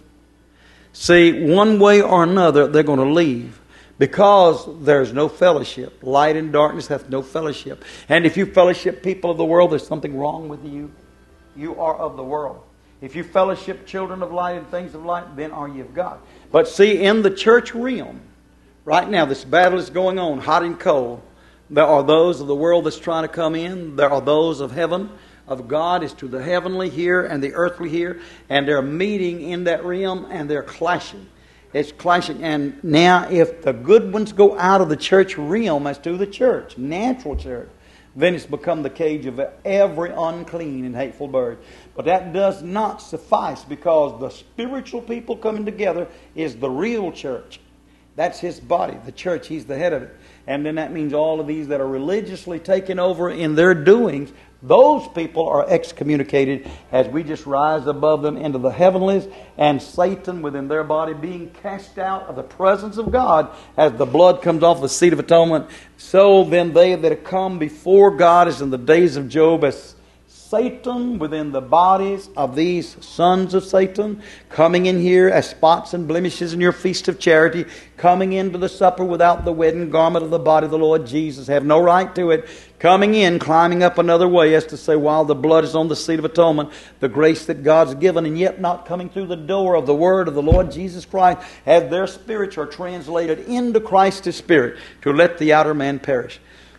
See, one way or another, they're going to leave. Because there's no fellowship. Light and darkness hath no fellowship. And if you fellowship people of the world, there's something wrong with you. You are of the world. If you fellowship children of light and things of light, then are ye of God. But see, in the church realm, right now, this battle is going on, hot and cold. There are those of the world that's trying to come in. There are those of heaven, of God, is to the heavenly here and the earthly here. And they're meeting in that realm, and they're clashing. It's clashing. And now if the good ones go out of the church realm as to the church, natural church, then it's become the cage of every unclean and hateful bird. But that does not suffice, because the spiritual people coming together is the real church. That's His body, the church. He's the head of it. And then that means all of these that are religiously taken over in their doings, those people are excommunicated as we just rise above them into the heavenlies, and Satan within their body being cast out of the presence of God as the blood comes off the seat of atonement. So then they that have come before God, as in the days of Job, as Satan within the bodies of these sons of Satan, coming in here as spots and blemishes in your feast of charity, coming into the supper without the wedding garment of the body of the Lord Jesus, have no right to it, coming in, climbing up another way, as to say, while the blood is on the seat of atonement, the grace that God's given, and yet not coming through the door of the word of the Lord Jesus Christ, as their spirits are translated into Christ's Spirit, to let the outer man perish.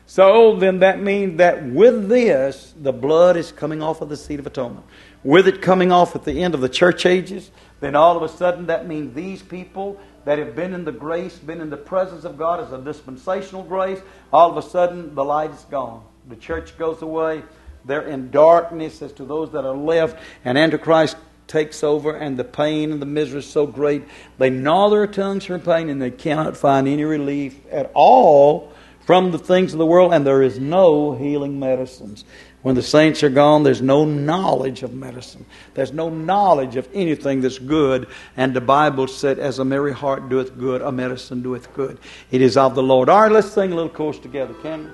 So then that means that with this, the blood is coming off of the seat of atonement. With it coming off at the end of the church ages, then all of a sudden that means these people that have been in the grace, been in the presence of God as a dispensational grace, all of a sudden the light is gone. The church goes away. They're in darkness as to those that are left, and Antichrist takes over, and the pain and the misery is so great. They gnaw their tongues from pain, and they cannot find any relief at all from the things of the world, and there is no healing medicines. When the saints are gone, there's no knowledge of medicine. There's no knowledge of anything that's good. And the Bible said, as a merry heart doeth good, a medicine doeth good. It is of the Lord. All right, let's sing a little chorus together, can we?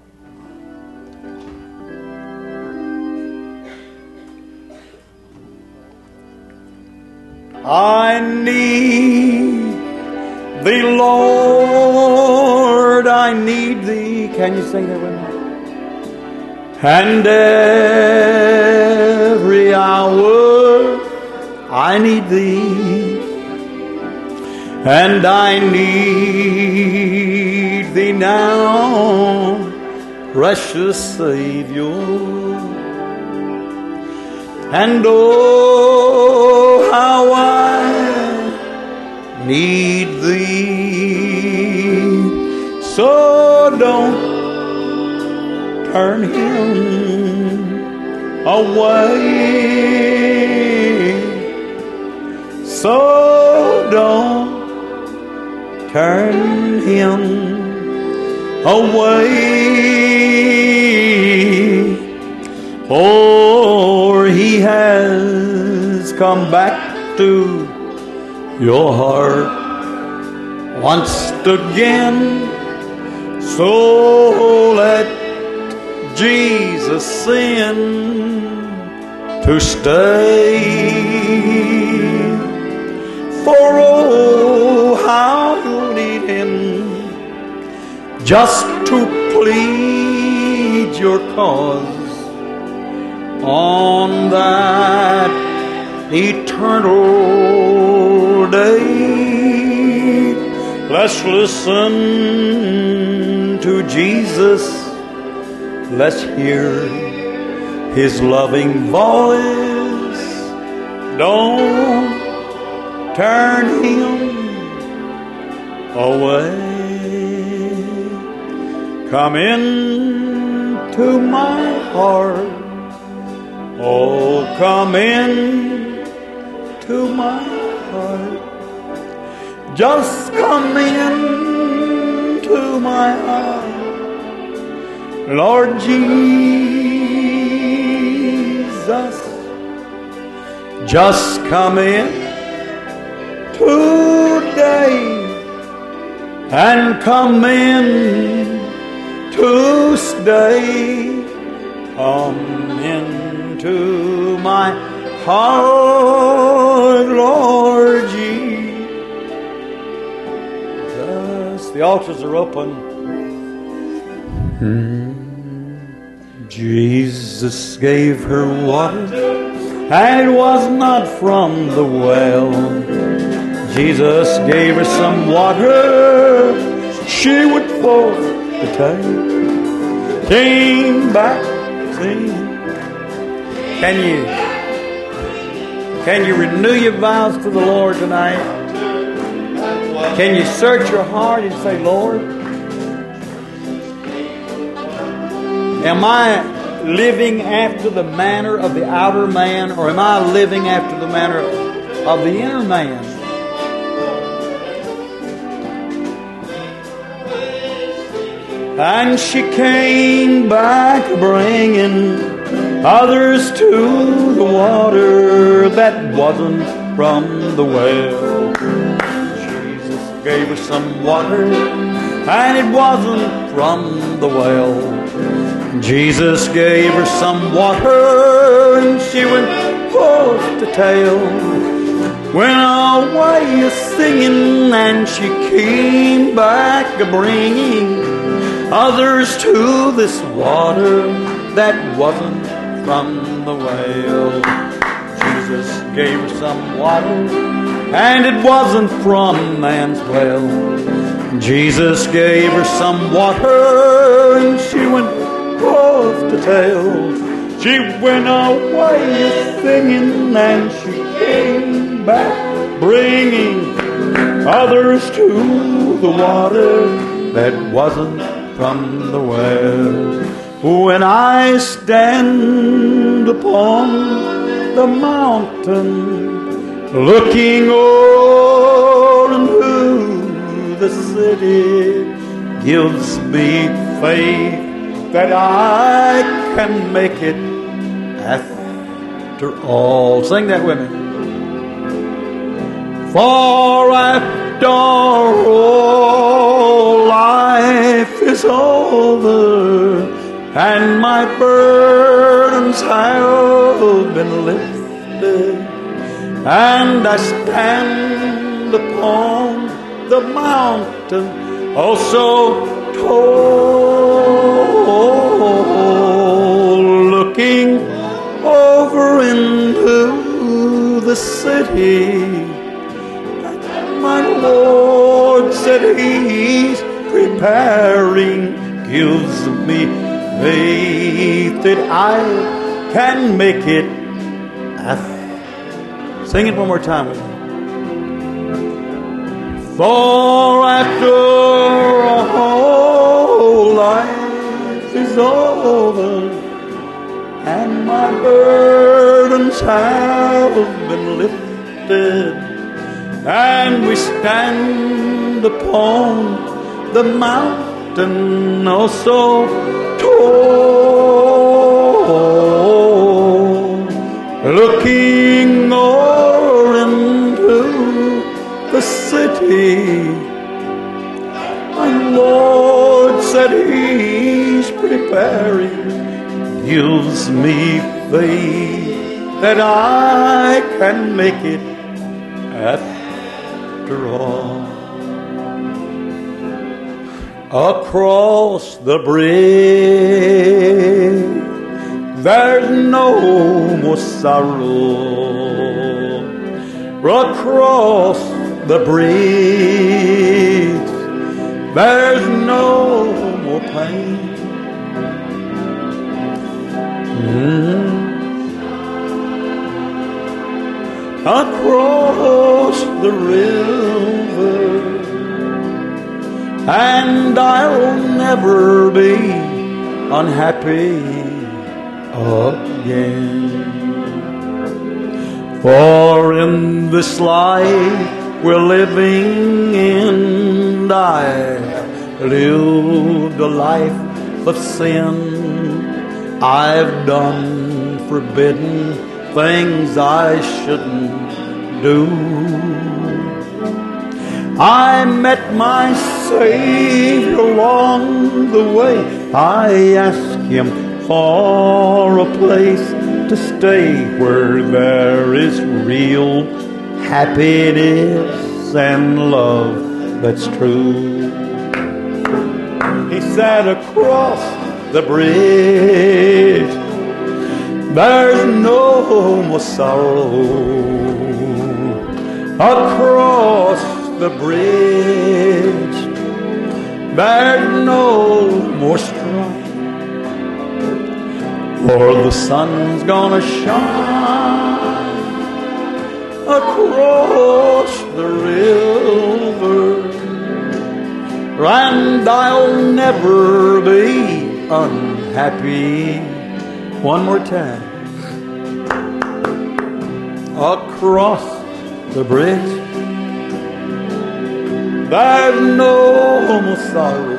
I need Thee, Lord, I need Thee. Can you sing that with me? And every hour I need Thee, and I need Thee now, precious Savior. And oh, how I need Thee. So don't turn Him away. So don't turn Him away. For He has come back to your heart once again. So let Jesus in. to stay. For oh, how you'll need Him just to plead your cause on that eternal day. Let's listen to Jesus. Let's hear His loving voice. Don't turn Him away. Come into my heart. Oh, come in to my heart. Just come in to my heart. Lord Jesus, just come in today and come in to stay. Come into my heart, Lord Jesus. The altars are open. Hmm. Jesus gave her water, and it was not from the well. Jesus gave her some water, she went forth to take. Came back singing. Can you, can you renew your vows to the Lord tonight? Can you search your heart and say, Lord, am I living after the manner of the outer man, or am I living after the manner of the inner man? And she came back bringing others to the water that wasn't from the well. Jesus gave her some water, and it wasn't from the well. Jesus gave her some water, and she went forth to tell. Went away singing, and she came back bringing others to this water that wasn't from the well. Jesus gave her some water, and it wasn't from man's well. Jesus gave her some water, and she went forth to tell. She went away singing, and she came back bringing others to the water that wasn't from the well. When I stand upon the mountain, looking over into the city, gives me faith that I can make it after all. Sing that with me. For after all, life is over, and my burdens have been lifted, and I stand upon the mountain, also tall, looking over into the city. My Lord said He's preparing, gives me faith that I can make it. Sing it one more time with me. For after all, life is over, and my burdens have been lifted, and we stand upon the mountain also tall, looking over into the city. My Lord said He's preparing, gives me faith that I can make it after all. Across the bridge, there's no more sorrow. Across the bridge, there's no more pain. Mm. Across the river, and I'll never be unhappy again. For in this life we're living in, I lived a life of sin. I've done forbidden things I shouldn't do. I met my Savior along the way. I asked Him for a place to stay where there is real happiness and love that's true. He said, across the bridge, there's no more sorrow. Across the bridge, there's no more strife. For the sun's gonna shine across the river, and I'll never be unhappy. One more time. Across the bridge, there's no more sorrow.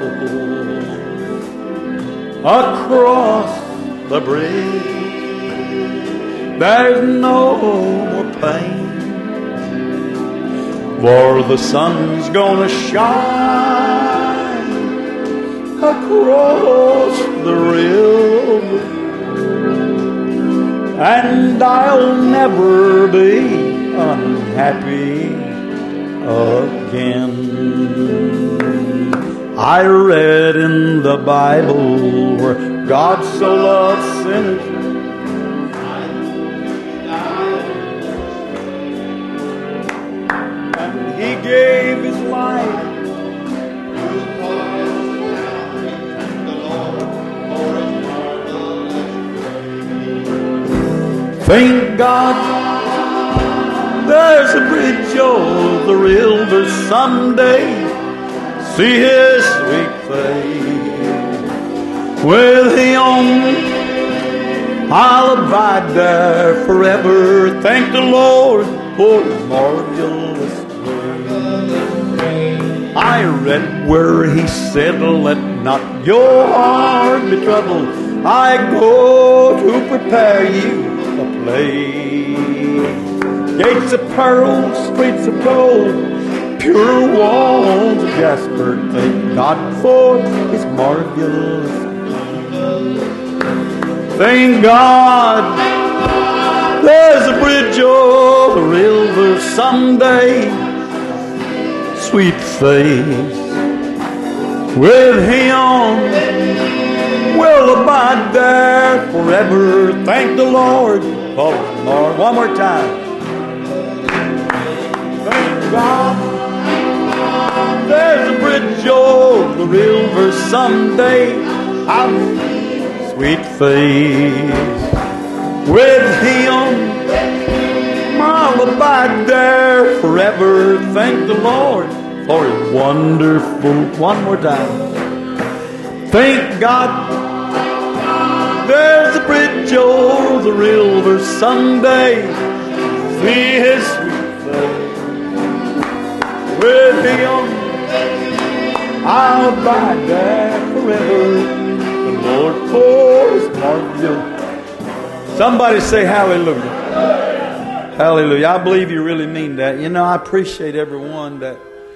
Across the bridge, there's no more pain. For the sun's gonna shine across the river, and I'll never be unhappy again. I read in the Bible where God so loved sinners, and He gave His life. Thank God there's a bridge over the river someday. See His sweet face. With Him I'll abide there forever. Thank the Lord for His marvelous grace. I read where He said, let not your heart be troubled. I go to prepare you a place. Gates of pearl, streets of gold, pure walls of jasper. Thank God for His marvelous. Thank God there's a bridge over the river someday. Sweet face, with Him we'll abide there forever. Thank the Lord. Oh, Lord, one more time. Thank God there's a bridge over the river someday. I'll sweet face, with Him I'll abide there forever. Thank the Lord for His wonderful. One more time. Thank God there's a bridge over the river someday. See His sweet face, with Him I'll abide there forever. The Lord for His marvelous. Somebody say hallelujah. Hallelujah. I believe you really mean that. You know, I appreciate everyone that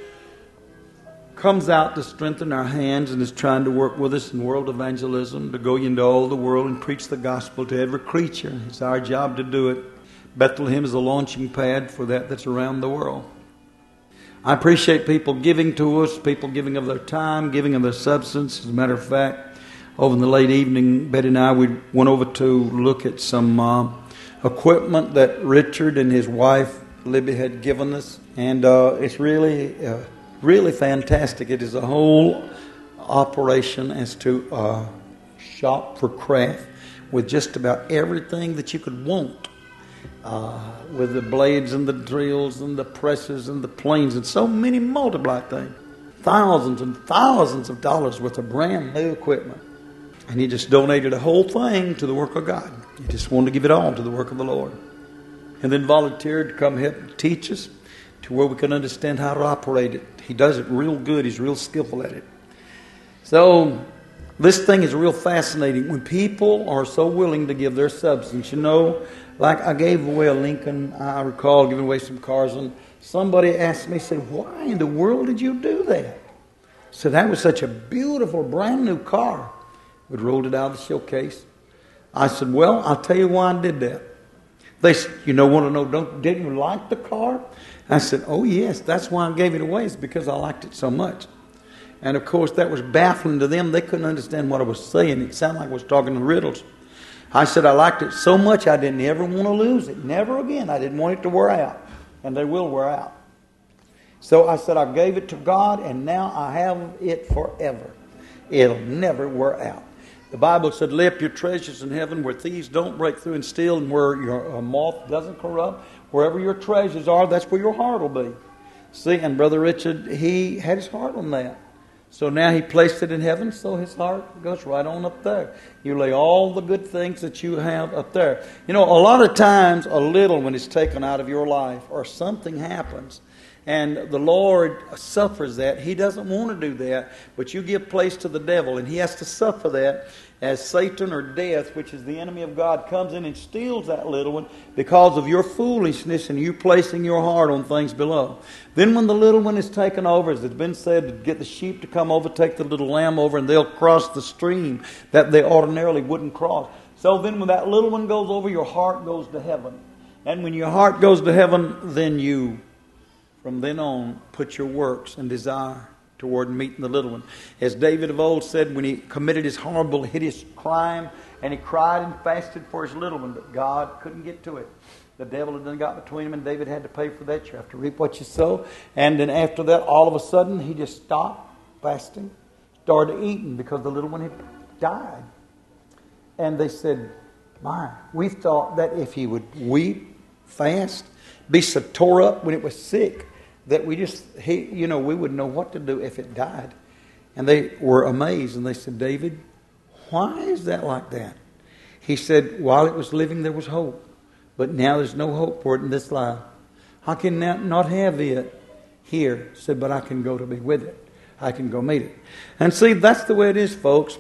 comes out to strengthen our hands and is trying to work with us in world evangelism, to go into all the world and preach the gospel to every creature. It's our job to do it. Bethlehem is a launching pad for that that's around the world. I appreciate people giving to us, people giving of their time, giving of their substance. As a matter of fact, over in the late evening, Betty and I, we went over to look at some uh, equipment that Richard and his wife, Libby, had given us. And uh, it's really, uh, really fantastic. It is a whole operation as to uh, shop for craft with just about everything that you could want. Uh, with the blades and the drills and the presses and the planes and so many multiplied things. Thousands and thousands of dollars worth of brand new equipment. And he just donated a whole thing to the work of God. He just wanted to give it all to the work of the Lord. And then volunteered to come help teach us to where we can understand how to operate it. He does it real good. He's real skillful at it. So this thing is real fascinating. When people are so willing to give their substance, you know, like I gave away a Lincoln, I recall giving away some cars, and somebody asked me, said, why in the world did you do that? I said, that was such a beautiful brand new car. We rolled it out of the showcase. I said, well, I'll tell you why I did that. They said, you know, want to know, don't, didn't you like the car? I said, oh yes, that's why I gave it away, it's because I liked it so much. And of course that was baffling to them. They couldn't understand what I was saying. It sounded like I was talking in riddles. I said I liked it so much I didn't ever want to lose it. Never again. I didn't want it to wear out. And they will wear out. So I said I gave it to God and now I have it forever. It'll never wear out. The Bible said, lay up your treasures in heaven where thieves don't break through and steal, and where your uh, moth doesn't corrupt. Wherever your treasures are, that's where your heart will be. See, and Brother Richard, he had his heart on that. So now he placed it in heaven, so his heart goes right on up there. You lay all the good things that you have up there. You know, a lot of times a little one is taken out of your life or something happens, and the Lord suffers that. He doesn't want to do that, but you give place to the devil, and he has to suffer that as Satan or death, which is the enemy of God, comes in and steals that little one because of your foolishness and you placing your heart on things below. Then when the little one is taken over, as it's been said, to get the sheep to come over, take the little lamb over, and they'll cross the stream that they ordinarily wouldn't cross. So then when that little one goes over, your heart goes to heaven. And when your heart goes to heaven, then you, from then on, put your works and desire toward meeting the little one. As David of old said when he committed his horrible, hideous crime, and he cried and fasted for his little one, but God couldn't get to it. The devil had then got between him, and David had to pay for that. You have to reap what you sow. And then after that, all of a sudden, he just stopped fasting, started eating, because the little one had died. And they said, my, we thought that if he would weep, fast, be so tore up when it was sick, that we just, he, you know, we wouldn't know what to do if it died. And they were amazed, and they said, David, why is that like that? He said, while it was living, there was hope. But now there's no hope for it in this life. I can not have it here. He said, but I can go to be with it. I can go meet it. And see, that's the way it is, folks.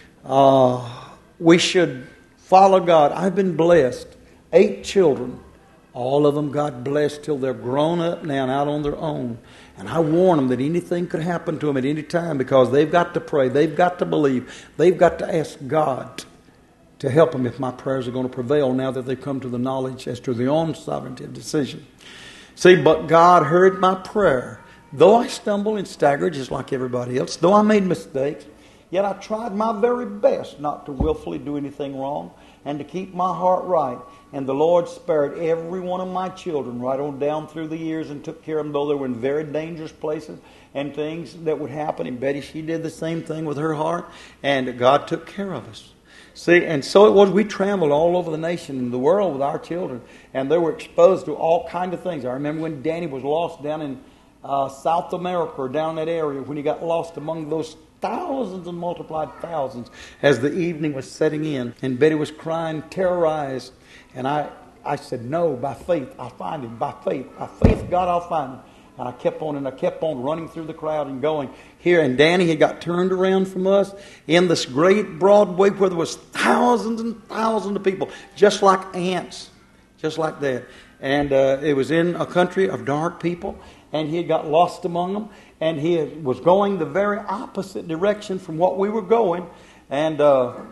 Uh, we should follow God. I've been blessed. Eight children. All of them God blessed till they're grown up now and out on their own. And I warn them that anything could happen to them at any time, because they've got to pray. They've got to believe. They've got to ask God to help them if my prayers are going to prevail now that they've come to the knowledge as to their own sovereignty of decision. See, but God heard my prayer. Though I stumbled and staggered just like everybody else, though I made mistakes, yet I tried my very best not to willfully do anything wrong and to keep my heart right. And the Lord spared every one of my children right on down through the years and took care of them, though they were in very dangerous places and things that would happen. And Betty, she did the same thing with her heart, and God took care of us. See, and so it was. We traveled all over the nation and the world with our children, and they were exposed to all kinds of things. I remember when Danny was lost down in uh, South America, or down that area, when he got lost among those thousands and multiplied thousands as the evening was setting in, and Betty was crying, terrorized. And I, I said, no, by faith, I'll find him. By faith, by faith, God, I'll find him. And I kept on and I kept on running through the crowd and going here. And Danny had got turned around from us in this great Broadway where there was thousands and thousands of people, just like ants, just like that. And uh, it was in a country of dark people, and he had got lost among them. And he was going the very opposite direction from what we were going. And uh,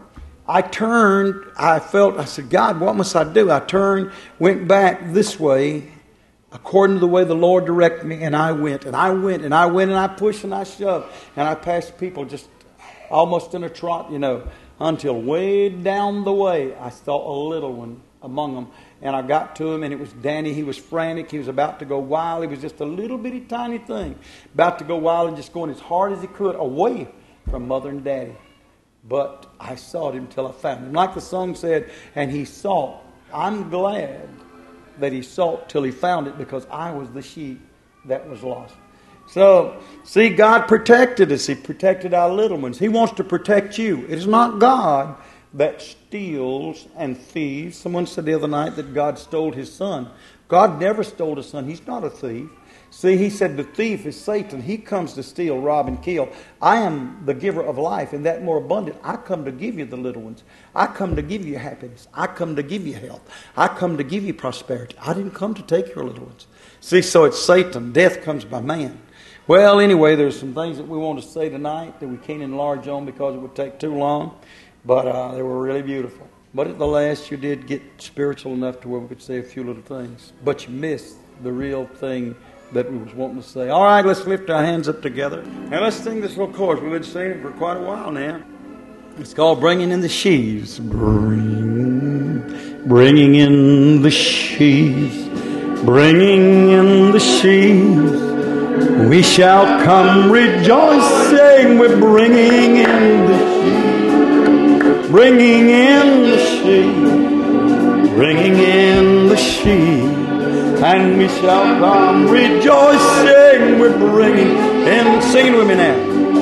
I turned, I felt, I said, God, what must I do? I turned, went back this way, according to the way the Lord directed me, and I went, and I went, and I went, and I pushed, and I shoved, and I passed people just almost in a trot, you know, until way down the way, I saw a little one among them, and I got to him, and it was Danny. He was frantic. He was about to go wild. He was just a little bitty tiny thing, about to go wild and just going as hard as he could away from Mother and Daddy. But I sought him till I found him. Like the song said, and he sought. I'm glad that he sought till he found it, because I was the sheep that was lost. So, see, God protected us. He protected our little ones. He wants to protect you. It is not God that steals and thieves. Someone said the other night that God stole his son. God never stole his son. He's not a thief. See, he said the thief is Satan. He comes to steal, rob, and kill. I am the giver of life, and that more abundant. I come to give you the little ones. I come to give you happiness. I come to give you health. I come to give you prosperity. I didn't come to take your little ones. See, so it's Satan. Death comes by man. Well, anyway, there's some things that we want to say tonight that we can't enlarge on because it would take too long. But uh, they were really beautiful. But at the last, you did get spiritual enough to where we could say a few little things. But you missed the real thing that we was wanting to say. All right, let's lift our hands up together. And let's sing this little chorus. We've been singing it for quite a while now. It's called Bringing in the Sheaves. Bring, bringing in the sheaves. Bringing in the sheaves. We shall come rejoicing. We're bringing in the sheaves. Bringing in the sheaves. Bringing in the sheaves. And we shall come rejoicing. We're bringing in. Sing with me now.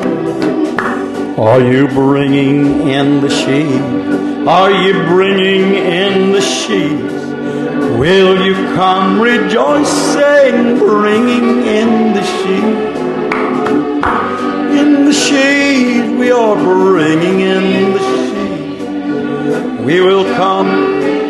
Are you bringing in the sheaves? Are you bringing in the sheaves? Will you come rejoicing? Bringing in the sheaves. In the sheaves we are bringing in the sheaves. We will come.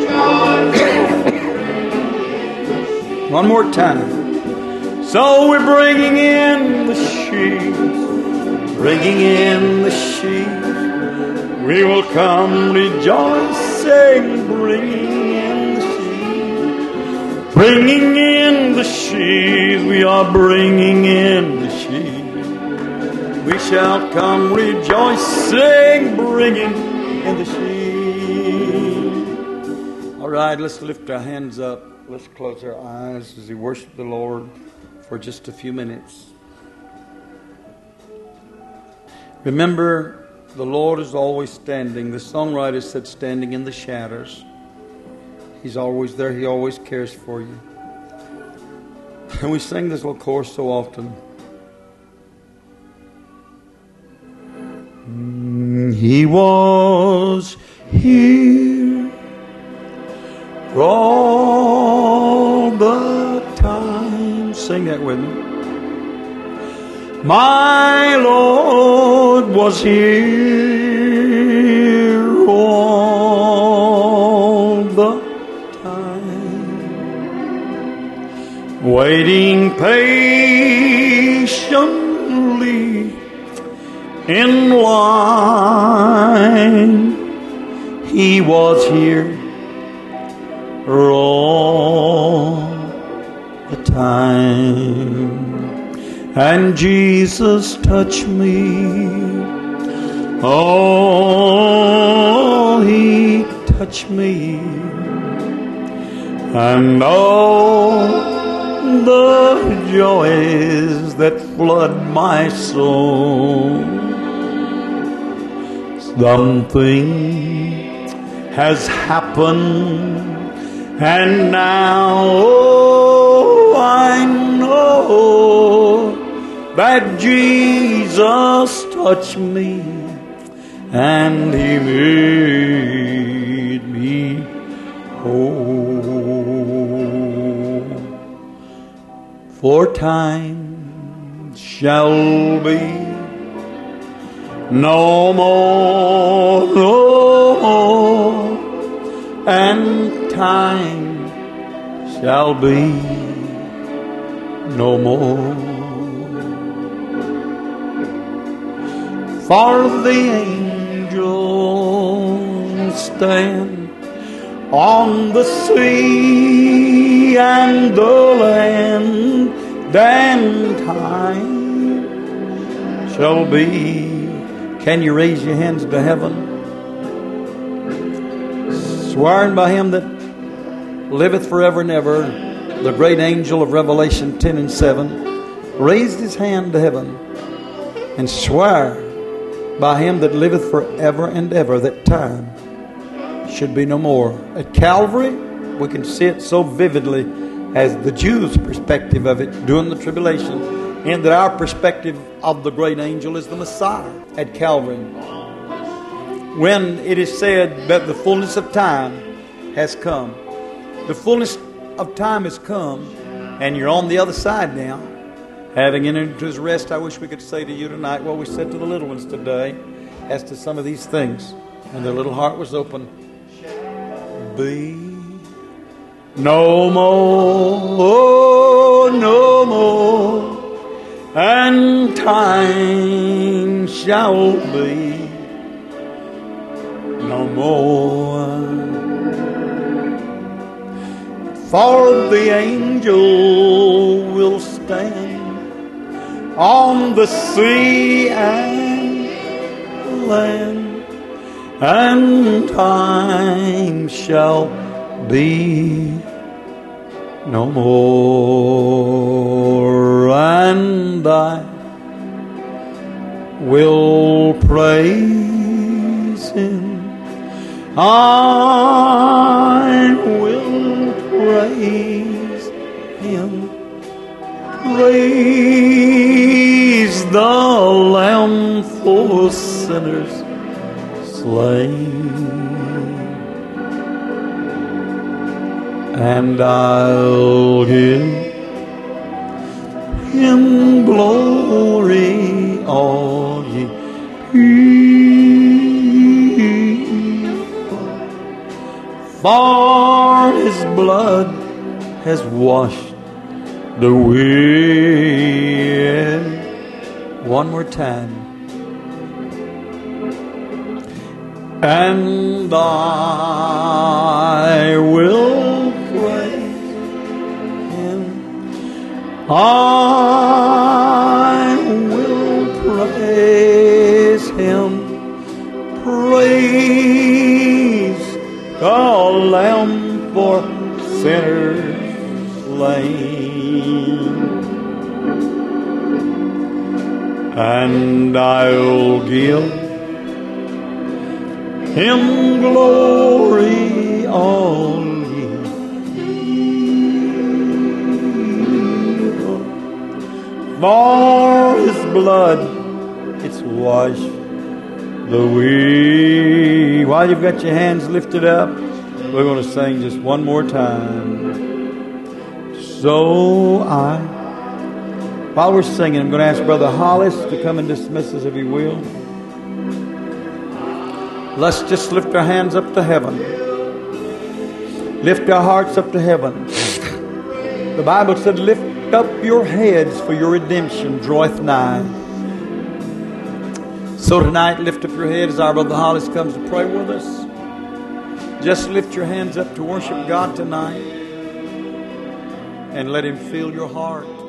One more time. So we're bringing in the sheaves, bringing in the sheaves. We will come rejoicing, bringing in the sheaves. Bringing in the sheaves, we are bringing in the sheaves. We shall come rejoicing, bringing in the sheaves. All right, let's lift our hands up. Let's close our eyes as we worship the Lord for just a few minutes. Remember, the Lord is always standing. The songwriter said, standing in the shadows. He's always there. He always cares for you. And we sing this little chorus so often. He was here for all the time. Sing that with me. My Lord was here all the time, waiting patiently in line. He was here all the time, and Jesus touched me. Oh, He touched me, and all the joys that flood my soul. Something has happened, and now oh, I know that Jesus touched me and He made me whole. For time shall be no more, no more, and time shall be no more. For the angels stand. On the sea and the land and time shall be. Can you raise your hands to heaven? Swearing by him that liveth forever and ever, the great angel of Revelation ten and seven raised his hand to heaven and swore by him that liveth forever and ever that time should be no more. At Calvary, we can see it so vividly as the Jews' perspective of it during the tribulation, and that our perspective of the great angel is the Messiah at Calvary. When it is said that the fullness of time has come, the fullness of time has come, and you're on the other side now, having entered into his rest. I wish we could say to you tonight what we said to the little ones today as to some of these things, and their little heart was open. Be no more, no more, and time shall be no more. For the angel will stand on the sea and land, and time shall be no more, and I will praise him. I will praise him. Praise the Lamb for sinners slain, and I'll give him glory, all ye people, for his blood has washed the way. One more time. And I will praise him. I will praise him. Praise the Lamb for sinners slain. And I'll give him glory, all ye people, for his blood it's washed the way. While you've got your hands lifted up, we're going to sing just one more time. So I, while we're singing, I'm going to ask Brother Hollis to come and dismiss us if he will. Let's just lift our hands up to heaven. Lift our hearts up to heaven. The Bible said, lift up your heads, for your redemption draweth nigh. So tonight, lift up your head as our Brother Hollis comes to pray with us. Just lift your hands up to worship God tonight, and let him fill your heart.